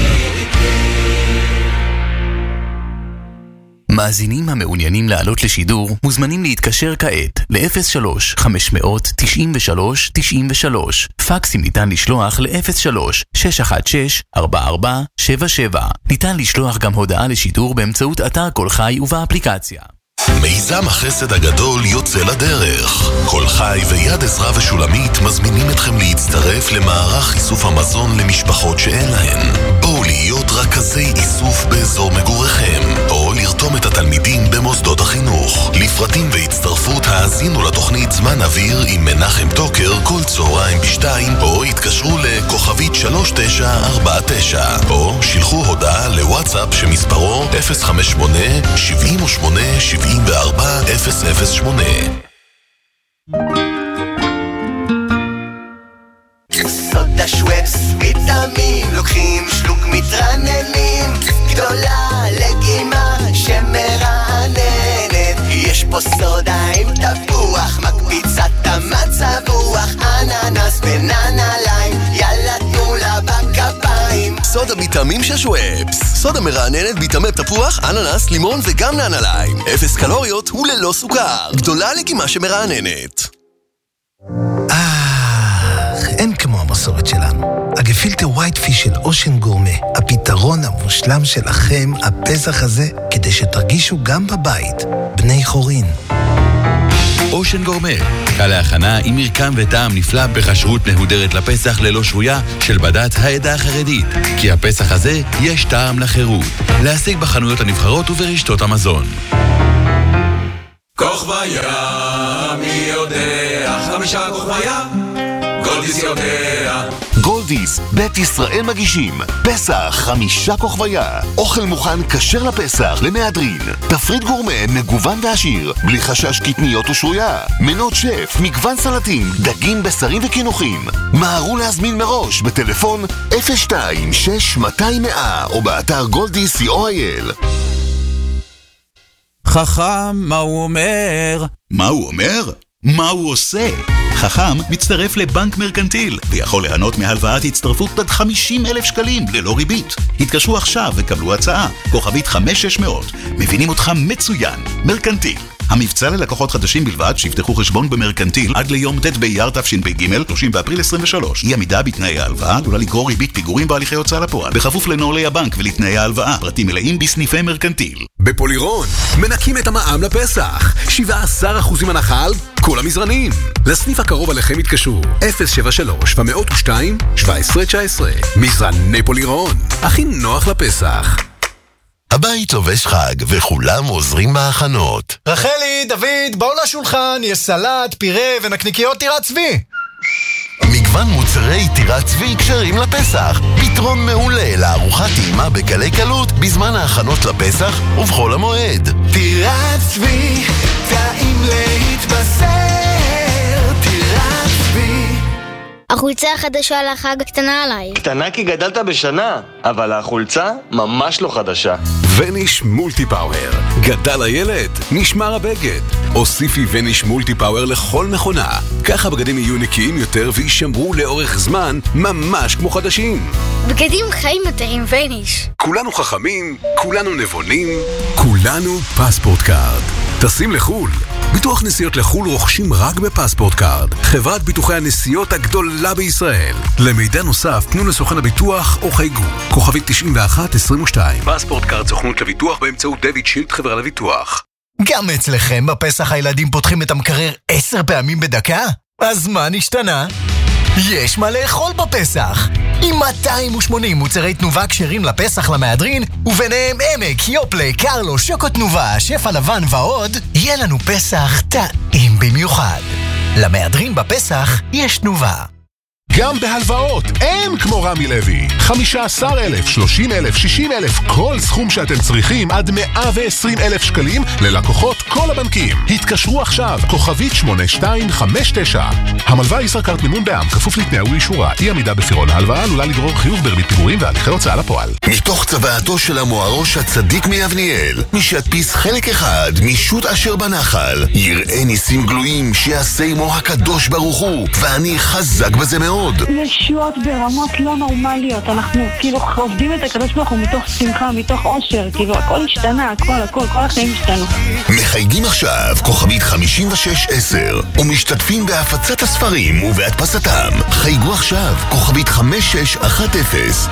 מאזינים המעוניינים לעלות לשידור מוזמנים להתקשר כעת ל-אפס שלוש חמש תשע שלוש תשע שלוש. פקסים ניתן לשלוח ל-אפס שלוש שש אחת שש ארבע ארבע שבע שבע. ניתן לשלוח גם הודעה לשידור באמצעות אתר כל חי ובאפליקציה. מיזם החסד הגדול יוצא לדרך. כל חי ויד עזרא ושולמית מזמינים אתכם להצטרף למערך איסוף המזון למשפחות שאין להן. בואו להיות רכזי איסוף באזור מגוריכם, או לרתום את התלמידים במוסדות החינוך. לפרטים והצטרפות האזינו לתוכנית זמן אוויר עם מנחם טוקר כל צהריים בשתיים, או התקשרו לכוכבית שלוש תשע ארבע תשע, או שילחו הודעה לוואטסאפ שמספרו אפס חמש שמונה שבעים ושמונה שבעים וארבע אפס אפס שמונה. סודה שוואפס ויטמין, לוקחים שלוק מתרננים, גדולה לגימה שמרעננת. יש פה סודה עם תפוח, מקפיצת המצב רוח, אננס בננה ליים, יאללה תנו לה בכפיים. סודה ביטמים של שוואפס, סודה מרעננת ביטמי תפוח, אננס, לימון וגם ננה ליים. אפס קלוריות וללא סוכר, גדולה לגימה שמרעננת. אין כמו המסורת שלנו. הגפילטר ווייט פיש של אושן גורמה, הפתרון המושלם שלכם הפסח הזה, כדי שתרגישו גם בבית בני חורין. אושן גורמה, קל להכנה עם מרקם וטעם נפלא בכשרות נהודרת לפסח ללא שבויה של בדת העדה החרדית. כי הפסח הזה יש טעם לחירות. להשיג בחנויות הנבחרות וברשתות המזון. כוכביה, מי יודע, חמישה כוכביה, גולדיס יודע. גולד גולדיס, בית ישראל מגישים פסח חמישה כוכביה, אוכל מוכן כשר לפסח למהדרין, תפריט גורמה מגוון ועשיר בלי חשש קטניות ושרויה, מנות שף, מגוון סלטים, דגים, בשרים וכינוחים. מהרו להזמין מראש בטלפון אפס שתיים שש מאתיים מאה או באתר גולדי סי או איי אל. חכם, מה הוא אומר? מה הוא אומר? מה הוא עושה? חכם מצטרף לבנק מרקנטיל ויכול ליהנות מהלוואת הצטרפות עד חמישים אלף שקלים ללא ריבית. התקשרו עכשיו וקבלו הצעה, כוכבית חמש שש מאות. מבינים אותך מצוין. מרקנטיל. המבצע ללקוחות חדשים בלבד שיפתחו חשבון במרקנטיל עד ליום ט' באייר תשפ"ג, שלושים באפריל עשרים ושלוש. אי עמידה בתנאי ההלוואה עלולה לגרור ריבית פיגורים בהליכי הוצאה לפועל, בכפוף לנוהלי הבנק ולתנאי ההלוואה. פרטים מלאים בסניפי מרקנטיל. בפולירון מנקים את המע"מ לפסח, שבעה עשר אחוז הנחה על כל המזרנים. לסניף הקרוב עליכם התקשרו אפס שבע שלוש מאות ושתיים שבע עשרה תשע עשרה. מזרני פולירון, הכי נוח לפסח. הבית לובש חג וכולם עוזרים בהכנות. רחלי, דוד, בואו לשולחן, יש סלט, פירה ונקניקיות טירת צבי. מגוון מוצרי טירת צבי קשרים לפסח, פתרון מעולה לארוחת טעימה בקלי קלות בזמן ההכנות לפסח ובחול המועד. טירת צבי, טעים להתבשר, טירת צבי. החולצה החדשה לחג קטנה עליי. קטנה כי גדלת בשנה, אבל החולצה ממש לא חדשה. וניש מולטי פאוור. גדל הילד, נשמר הבגד. הוסיפי וניש מולטי פאוור לכל מכונה. ככה בגדים יהיו נקיים יותר וישמרו לאורך זמן ממש כמו חדשים. בגדים חיים יותר עם וניש. כולנו חכמים, כולנו נבונים, כולנו פספורט קארד. טסים לחול. ביטוח נסיעות לחול רוכשים רק בפספורט קארד, חברת ביטוחי הנסיעות הגדולה בישראל. למידע נוסף פנו לסוכן הביטוח או חייגו כוכבית תשעים ואחת עשרים ושתיים. פספורט קארד סוכנות לביטוח באמצעות דויד שילד חברה לביטוח. גם אצלכם בפסח הילדים פותחים את המקרר עשר פעמים בדקה? אז מה נשתנה? יש מה לאכול בפסח! עם מאתיים ושמונים מוצרי תנובה כשרים לפסח למהדרין, וביניהם עמק, יופלה, קרלו, שוקו תנובה, שף הלבן ועוד, יהיה לנו פסח טעים במיוחד. למהדרין בפסח יש תנובה. גם בהלוואות אין כמו רמי לוי. חמישה עשר אלף, שלושים אלף, שישים אלף, כל סכום שאתם צריכים עד מאה ועשרים אלף שקלים ללקוחות כל הבנקים. התקשרו עכשיו, כוכבית שמונה שתיים חמש תשע. המלווה ישראכרט מימון בע"מ, כפוף לתנאי ולאישורה. אי עמידה בפירעון ההלוואה עלולה לגרור חיוב בריבית פיגורים והליכי הוצאה לפועל. מתוך צוואתו של המוארוש הצדיק מיבניאל, מי שידפיס חלק אחד משו"ת אשר בנחל, יראה ניסים גלויים שיעשה עמו הקדוש ברוך הוא, ואני חזק בזה מאוד. ישועות ברמות לא נורמליות, אנחנו כאילו עובדים את הקדוש ברוך הוא מתוך שמחה, מתוך עושר, כאילו הכל השתנה, הכל, הכל, כל החיים השתנו. מחייגים עכשיו כוכבית חמישים ושש עשר ומשתתפים בהפצת הספרים ובהדפסתם. חייגו עכשיו כוכבית חמש שש אחת אפס.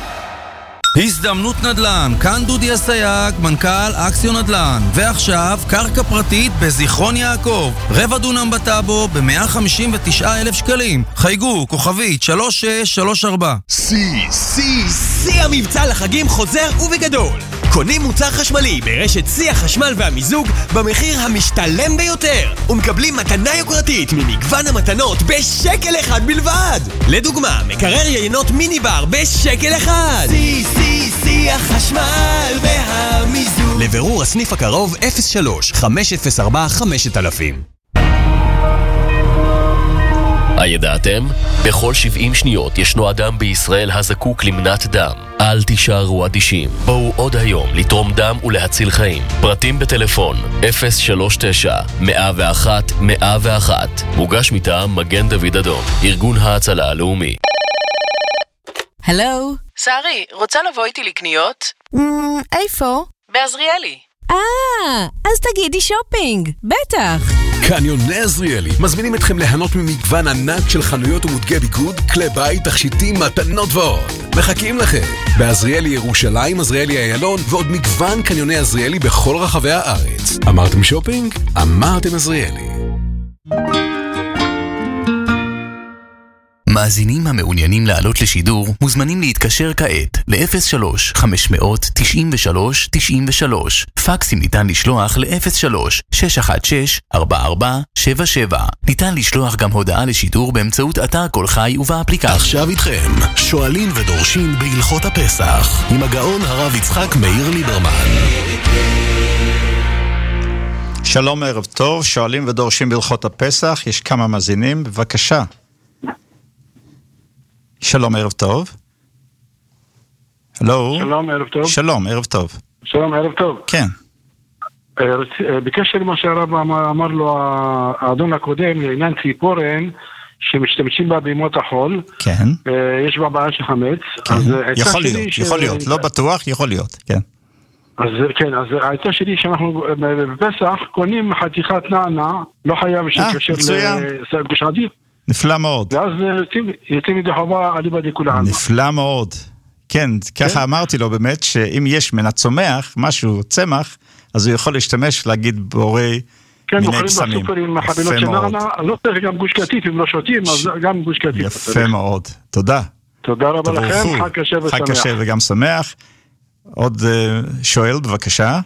הזדמנות נדל"ן, כאן דודי הסייג, מנכ"ל אקסיון נדל"ן. ועכשיו, קרקע פרטית בזיכרון יעקב. רבע דונם בטאבו ב-מאה חמישים ותשעה אלף שקלים. חייגו, כוכבית שלוש שש שלוש ארבע. סי, סי, סי המבצע לחגים חוזר ובגדול. קונים מוצר חשמלי ברשת סי החשמל והמיזוג במחיר המשתלם ביותר, ומקבלים מתנה יוקרתית ממגוון המתנות בשקל אחד בלבד. לדוגמה, מקרר יינות מיני בר בשקל אחד. סי, סי, סי החשמל והמיזוג. לבירור הסניף הקרוב אפס שלוש חמש אפס ארבע חמש אלף. הידעתם? בכל שבעים שניות ישנו אדם בישראל הזקוק למנת דם. אל תישארו אדישים. בואו עוד היום לתרום דם ולהציל חיים. פרטים בטלפון אפס שלוש תשע מאה ואחת מאה ואחת. מוגש מטעם מגן דוד אדום, ארגון ההצלה הלאומי. הלו? שרי, רוצה לבוא איתי לקניות? איפה? בעזריאלי. אה, אז תגידי שופינג, בטח. קניוני עזריאלי מזמינים אתכם ליהנות ממגוון ענק של חנויות ומותגי ביגוד, כלי בית, תכשיטים, מתנות ועוד. מחכים לכם בעזריאלי ירושלים, עזריאלי איילון ועוד מגוון קניוני עזריאלי בכל רחבי הארץ. אמרתם שופינג? אמרתם עזריאלי. המאזינים המעוניינים לעלות לשידור מוזמנים להתקשר כעת ל-אפס שלוש חמש תשע שלוש תשע שלוש. פקסים ניתן לשלוח ל-אפס שלוש שש אחת שש ארבע ארבע שבע שבע. ניתן לשלוח גם הודעה לשידור באמצעות אתר כל חי ובאפליקציה. עכשיו איתכם, שואלים ודורשים בהלכות הפסח, עם הגאון הרב יצחק מאיר ליברמן. שלום, ערב טוב, שואלים ודורשים בהלכות הפסח, יש כמה מאזינים, בבקשה. שלום, ערב טוב. הלו. שלום, ערב טוב. שלום, ערב טוב. שלום, ערב טוב. כן. בקשר למה שהרב אמר לו האדון הקודם, לעניין ציפורן, שמשתמשים בה בימות החול. כן. יש בה בעיה של חמץ. כן. יכול להיות, יכול להיות. לא בטוח, יכול להיות, כן. אז כן, אז העצה שלי שאנחנו בפסח קונים חתיכת נענה, לא חייב שקשר לגוש עדיף. נפלא מאוד. ואז יוצאים ידי חובה אליבא דכולם. נפלא מאוד. כן, ככה אמרתי לו באמת, שאם יש מן הצומח, משהו צמח, אז הוא יכול להשתמש להגיד בורי מיני פסמים. כן, אוכלים בסופרים חבילות של נענה, לא צריך גם גוש קטיף, אם לא שותים, אז גם גוש קטיף. יפה מאוד. תודה. תודה רבה לכם, חג קשה ושמח. חג קשה וגם שמח. עוד שואל, בבקשה.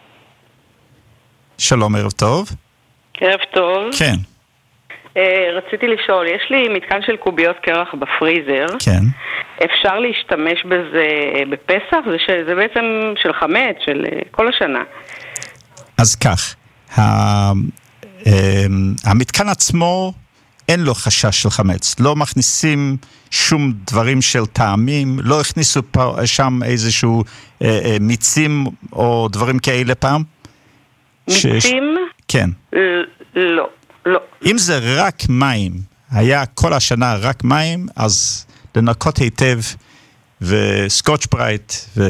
שלום, ערב טוב. ערב טוב. כן. רציתי לשאול, יש לי מתקן של קוביות קרח בפריזר. כן. אפשר להשתמש בזה בפסח? זה, ש... זה בעצם של חמץ, של כל השנה. אז כך, המתקן עצמו אין לו חשש של חמץ. לא מכניסים שום דברים של טעמים, לא הכניסו שם איזשהו אה, אה, מיצים או דברים כאלה פעם? מיצים? ש... כן. לא, לא. אם זה רק מים, היה כל השנה רק מים, אז לנקות היטב, וסקוטש ברייט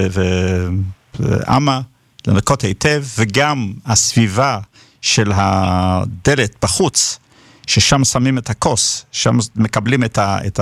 ואמה, לנקות היטב, וגם הסביבה של הדלת בחוץ, ששם שמים את הכוס, שם מקבלים את ה, את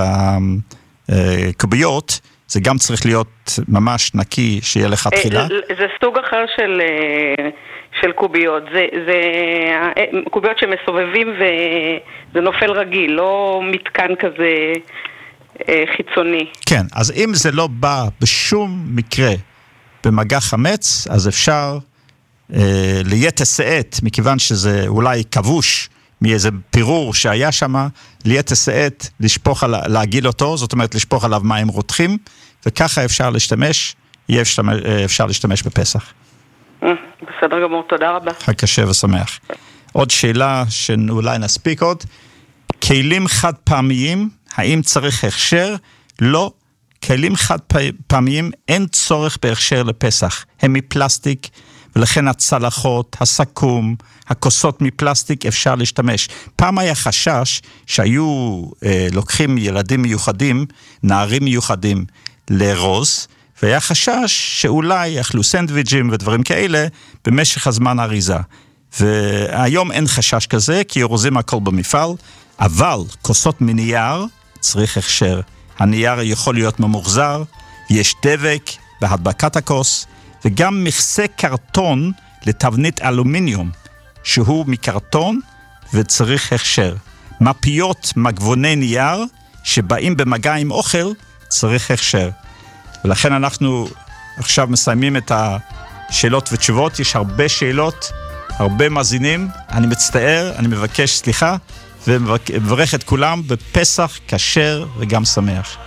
הקוביות, זה גם צריך להיות ממש נקי, שיהיה לך תחילה. זה סוג אחר של, של קוביות, זה, זה קוביות שמסובבים וזה נופל רגיל, לא מתקן כזה חיצוני. כן, אז אם זה לא בא בשום מקרה במגע חמץ, אז אפשר אה, ליתר שאת, מכיוון שזה אולי כבוש, מאיזה פירור שהיה שם, ליתר שאת, לשפוך על, להגיל אותו, זאת אומרת לשפוך עליו מים רותחים, וככה אפשר להשתמש, יהיה אפשר, אפשר להשתמש בפסח. בסדר גמור, תודה רבה. חג קשה ושמח. עוד שאלה שאולי נספיק עוד, כלים חד פעמיים, האם צריך הכשר? לא. כלים חד פעמיים אין צורך בהכשר לפסח, הם מפלסטיק, ולכן הצלחות, הסכו"ם, הכוסות מפלסטיק אפשר להשתמש. פעם היה חשש שהיו אה, לוקחים ילדים מיוחדים, נערים מיוחדים לרוז, והיה חשש שאולי אכלו סנדוויג'ים ודברים כאלה במשך הזמן האריזה. והיום אין חשש כזה, כי אורזים הכל במפעל, אבל כוסות מנייר צריך הכשר. הנייר יכול להיות ממוחזר, יש דבק בהדבקת הכוס, וגם מכסה קרטון לתבנית אלומיניום, שהוא מקרטון וצריך הכשר. מפיות מגבוני נייר שבאים במגע עם אוכל צריך הכשר. ולכן אנחנו עכשיו מסיימים את השאלות ותשובות, יש הרבה שאלות, הרבה מאזינים, אני מצטער, אני מבקש סליחה, ומברך את כולם בפסח כשר וגם שמח.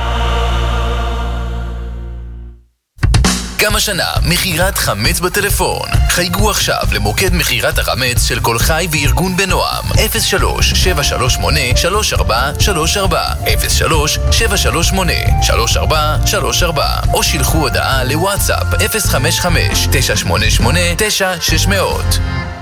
גם השנה, מחירת חמץ בטלפון. חייגו עכשיו למוקד מחירת החמץ של כל חי וארגון בנועם. אפס שלוש שבע שלוש שמונה שלוש ארבע שלוש ארבע אפס שלוש שבע שלוש שמונה שלוש ארבע שלוש ארבע או שילחו הודעה לוואטסאפ אפס חמש חמש תשע שמונה שמונה תשע שש מאות.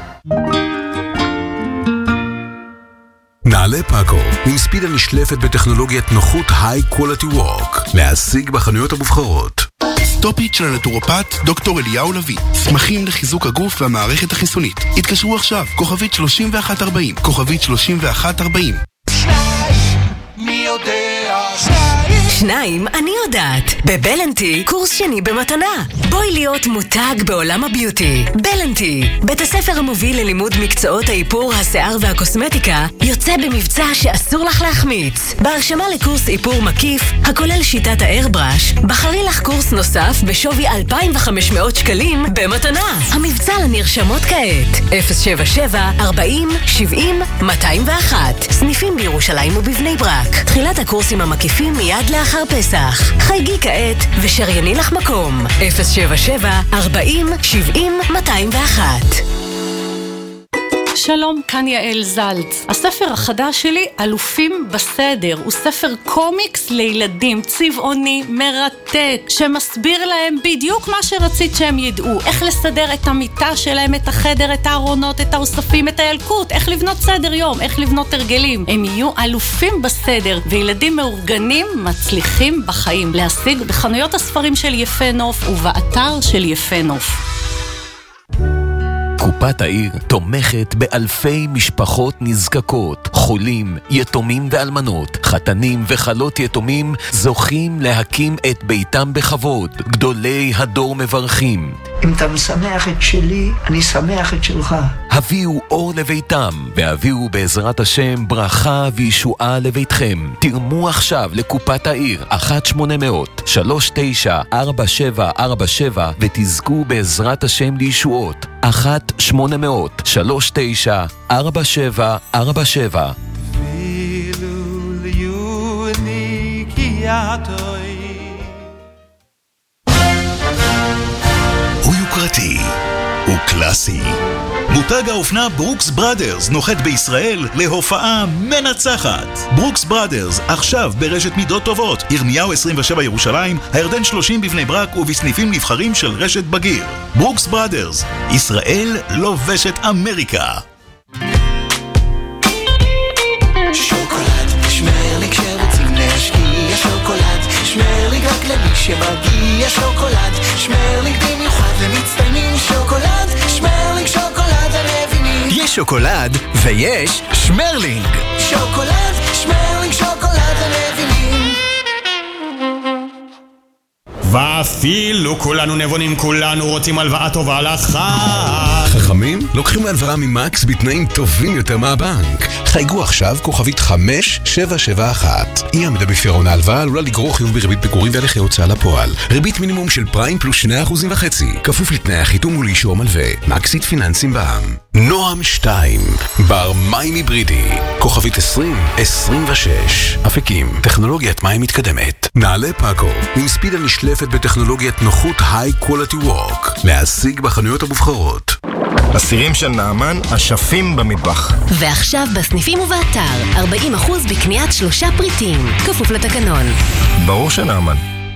נעלי פאקו, עם ספיד הנשלפת בטכנולוגיית נוחות High Quality Work, להשיג בחנויות המובחרות. סטופית של הנטורופט דוקטור אליהו לוי, צמחים לחיזוק הגוף והמערכת החיסונית. התקשרו עכשיו, כוכבית שלושים ואחת ארבעים, כוכבית שלושים ואחת ארבעים. מי יודע? שניים, אני יודעת. בבלנטי, קורס שני במתנה. בואי להיות מותג בעולם הביוטי. בלנטי, בית הספר המוביל ללימוד מקצועות האיפור, השיער והקוסמטיקה, יוצא במבצע שאסור לך להחמיץ. בהרשמה לקורס איפור מקיף, הכולל שיטת האיירבראש, בחרי לך קורס נוסף בשווי אלפיים וחמש מאות שקלים במתנה. המבצע לנרשמות כעת. אפס שבע שבע ארבעים שבעים מאתיים ואחת. סניפים בירושלים ובבני ברק. תחילת הקורסים המקיפים מיד לאחר פסח. חייגי כעת ושרייני לך מקום. אפס שבע שבע ארבעים שבעים מאתיים ואחת. שלום, כאן יעל זלץ. הספר החדש שלי, אלופים בסדר, הוא ספר קומיקס לילדים, צבעוני, מרתק, שמסביר להם בדיוק מה שרצית שהם ידעו. איך לסדר את המיטה שלהם, את החדר, את הארונות, את האוספים, את הילקוט, איך לבנות סדר יום, איך לבנות הרגלים. הם יהיו אלופים בסדר, וילדים מאורגנים מצליחים בחיים. להשיג בחנויות הספרים של יפה נוף ובאתר של יפה נוף. קופת העיר תומכת באלפי משפחות נזקקות, חולים, יתומים ואלמנות, חתנים וחלות יתומים זוכים להקים את ביתם בכבוד. גדולי הדור מברכים. אם אתה משמח את שלי, אני שמח את שלך. הביאו אור לביתם, והביאו בעזרת השם ברכה וישועה לביתכם. תרמו עכשיו לקופת העיר אחת שמונה אפס אפס שלוש תשע ארבע שבע ארבע שבע ותזכו בעזרת השם לישועות. אחת שמונה אפס אפס שלוש תשע ארבע שבע ארבע שבע. הוא יוקרתי, הוא קלאסי. מותג האופנה ברוקס בראדרס נוחת בישראל להופעה מנצחת. ברוקס בראדרס עכשיו ברשת מידות טובות, ירמיהו עשרים ושבע ירושלים, הירדן שלושים בבני ברק ובסניפים נבחרים של רשת בגיר. ברוקס בראדרס, ישראל לובשת אמריקה. שוקולד, שמרליק שרוצים להשקיע. שוקולד, שמרליק רק למי שמגיע. שוקולד, שמרליק במיוחד למצטיינים. שוקולד, שמרליק שוקולד המבינים. יש שוקולד ויש שמרלינג. שוקולד, שמרליק שוקולד המבינים. ואפילו כולנו נבונים, כולנו רוצים הלוואה טובה לחג. חכמים לוקחים הלוואה ממקס בתנאים טובים יותר מהבנק. חייגו עכשיו כוכבית חמש שבע שבע אחת. אי עמידה בפירעון ההלוואה עלולה לגרור חיוב בריבית פיגורים והליכי הוצאה לפועל. ריבית מינימום של פריים פלוס שני אחוזים וחצי. כפוף לתנאי החיתום ולאישור מלווה. מקסית פיננסים בע"מ. נועם שתיים, בר מים היברידי, כוכבית עשרים עשרים ושש. אפיקים, טכנולוגיית מים מתקדמת. נעלי פאקו, עם ספיד הנשלפת בטכנולוגיית נוחות High Quality Work. להשיג בחנויות המובחרות. הסירים של נעמן, אשפים במטבח. ועכשיו בסניפים ובאתר, ארבעים אחוז בקניית שלושה פריטים. כפוף לתקנון. ברור שנעמן.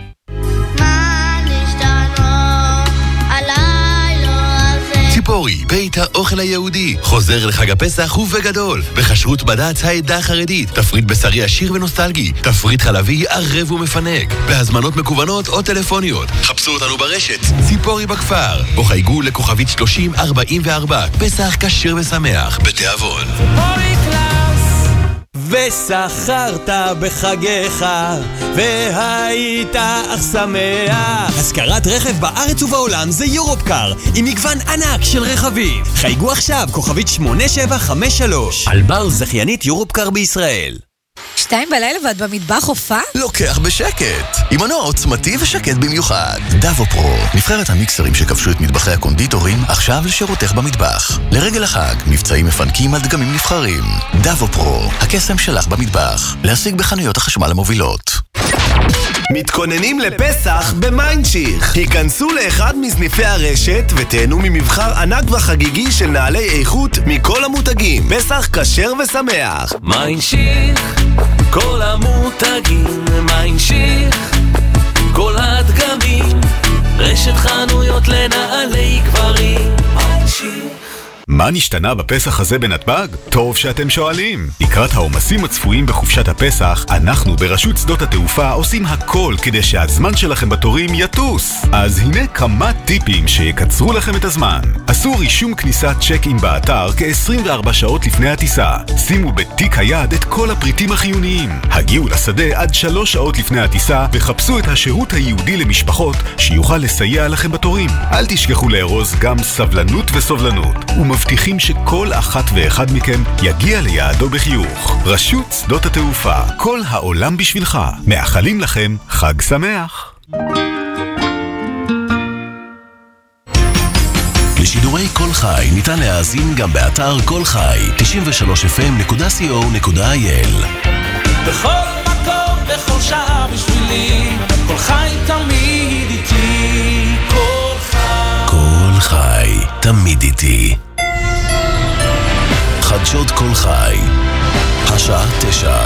ציפורי, בית האוכל היהודי, חוזר לחג הפסח ובגדול. בכשרות בד"ץ העדה החרדית, תפריט בשרי עשיר ונוסטלגי, תפריט חלבי ערב ומפנק, בהזמנות מקוונות או טלפוניות. חפשו אותנו ברשת, ציפורי בכפר, או חייגו לכוכבית שלושים ארבעים וארבע, פסח כשר ושמח, בתיאבון. ציפורי קלאס. ושכרת בחגיך והיית אך שמח. השכרת רכב בארץ ובעולם זה יורופקר, עם מגוון ענק של רכבים. חייגו עכשיו כוכבית שמונה שבע חמש שלוש. אלבר זכיינית יורופקר בישראל. שתיים בלילה ועד במטבח הופעה? לוקח בשקט, עם מנוע עוצמתי ושקט במיוחד. דאבו פרו, נבחרת המיקסרים שכבשו את מטבחי הקונדיטורים, עכשיו לשירותך במטבח. לרגל החג, מבצעים מפנקים על דגמים נבחרים. דאבו פרו, הקסם שלך במטבח. להשיג בחנויות החשמל המובילות. מתכוננים לפסח במיינדשיך. היכנסו לאחד מסניפי הרשת ותהנו ממבחר ענק וחגיגי של נעלי איכות מכל המותגים. פסח כשר ושמח. מיינדשיך, כל המותגים. מיינדשיך, כל הדגמים. רשת חנויות לנעלי גברים. מיינדשיך. מה נשתנה בפסח הזה בנתב"ג? טוב שאתם שואלים. לקראת העומסים הצפויים בחופשת הפסח, אנחנו ברשות שדות התעופה עושים הכל כדי שהזמן שלכם בתורים יטוס. אז הנה כמה טיפים שיקצרו לכם את הזמן. עשו רישום כניסת צ'ק-אין באתר כ-עשרים וארבע שעות לפני הטיסה. שימו בתיק היד את כל הפריטים החיוניים. הגיעו לשדה עד שלוש שעות לפני הטיסה וחפשו את השירות הייעודי למשפחות שיוכל לסייע לכם בתורים. אל תשכחו לארוז גם סבלנות וסובלנות. ומבטיחים שכל אחת ואחד מכם יגיע ליעדו בחיוך. רשות שדות התעופה, כל העולם בשבילך. מאחלים לכם חג שמח. לשידורי כל חי ניתן להאזין גם באתר כל חי תשעים ושלוש אף אם נקודה סי או נקודה איי אל. בכל מקום, בכל שעה בשבילי, כל חי תמיד איתי, כל חי. כל חי תמיד איתי. חדשות כל חי, השעה תשע.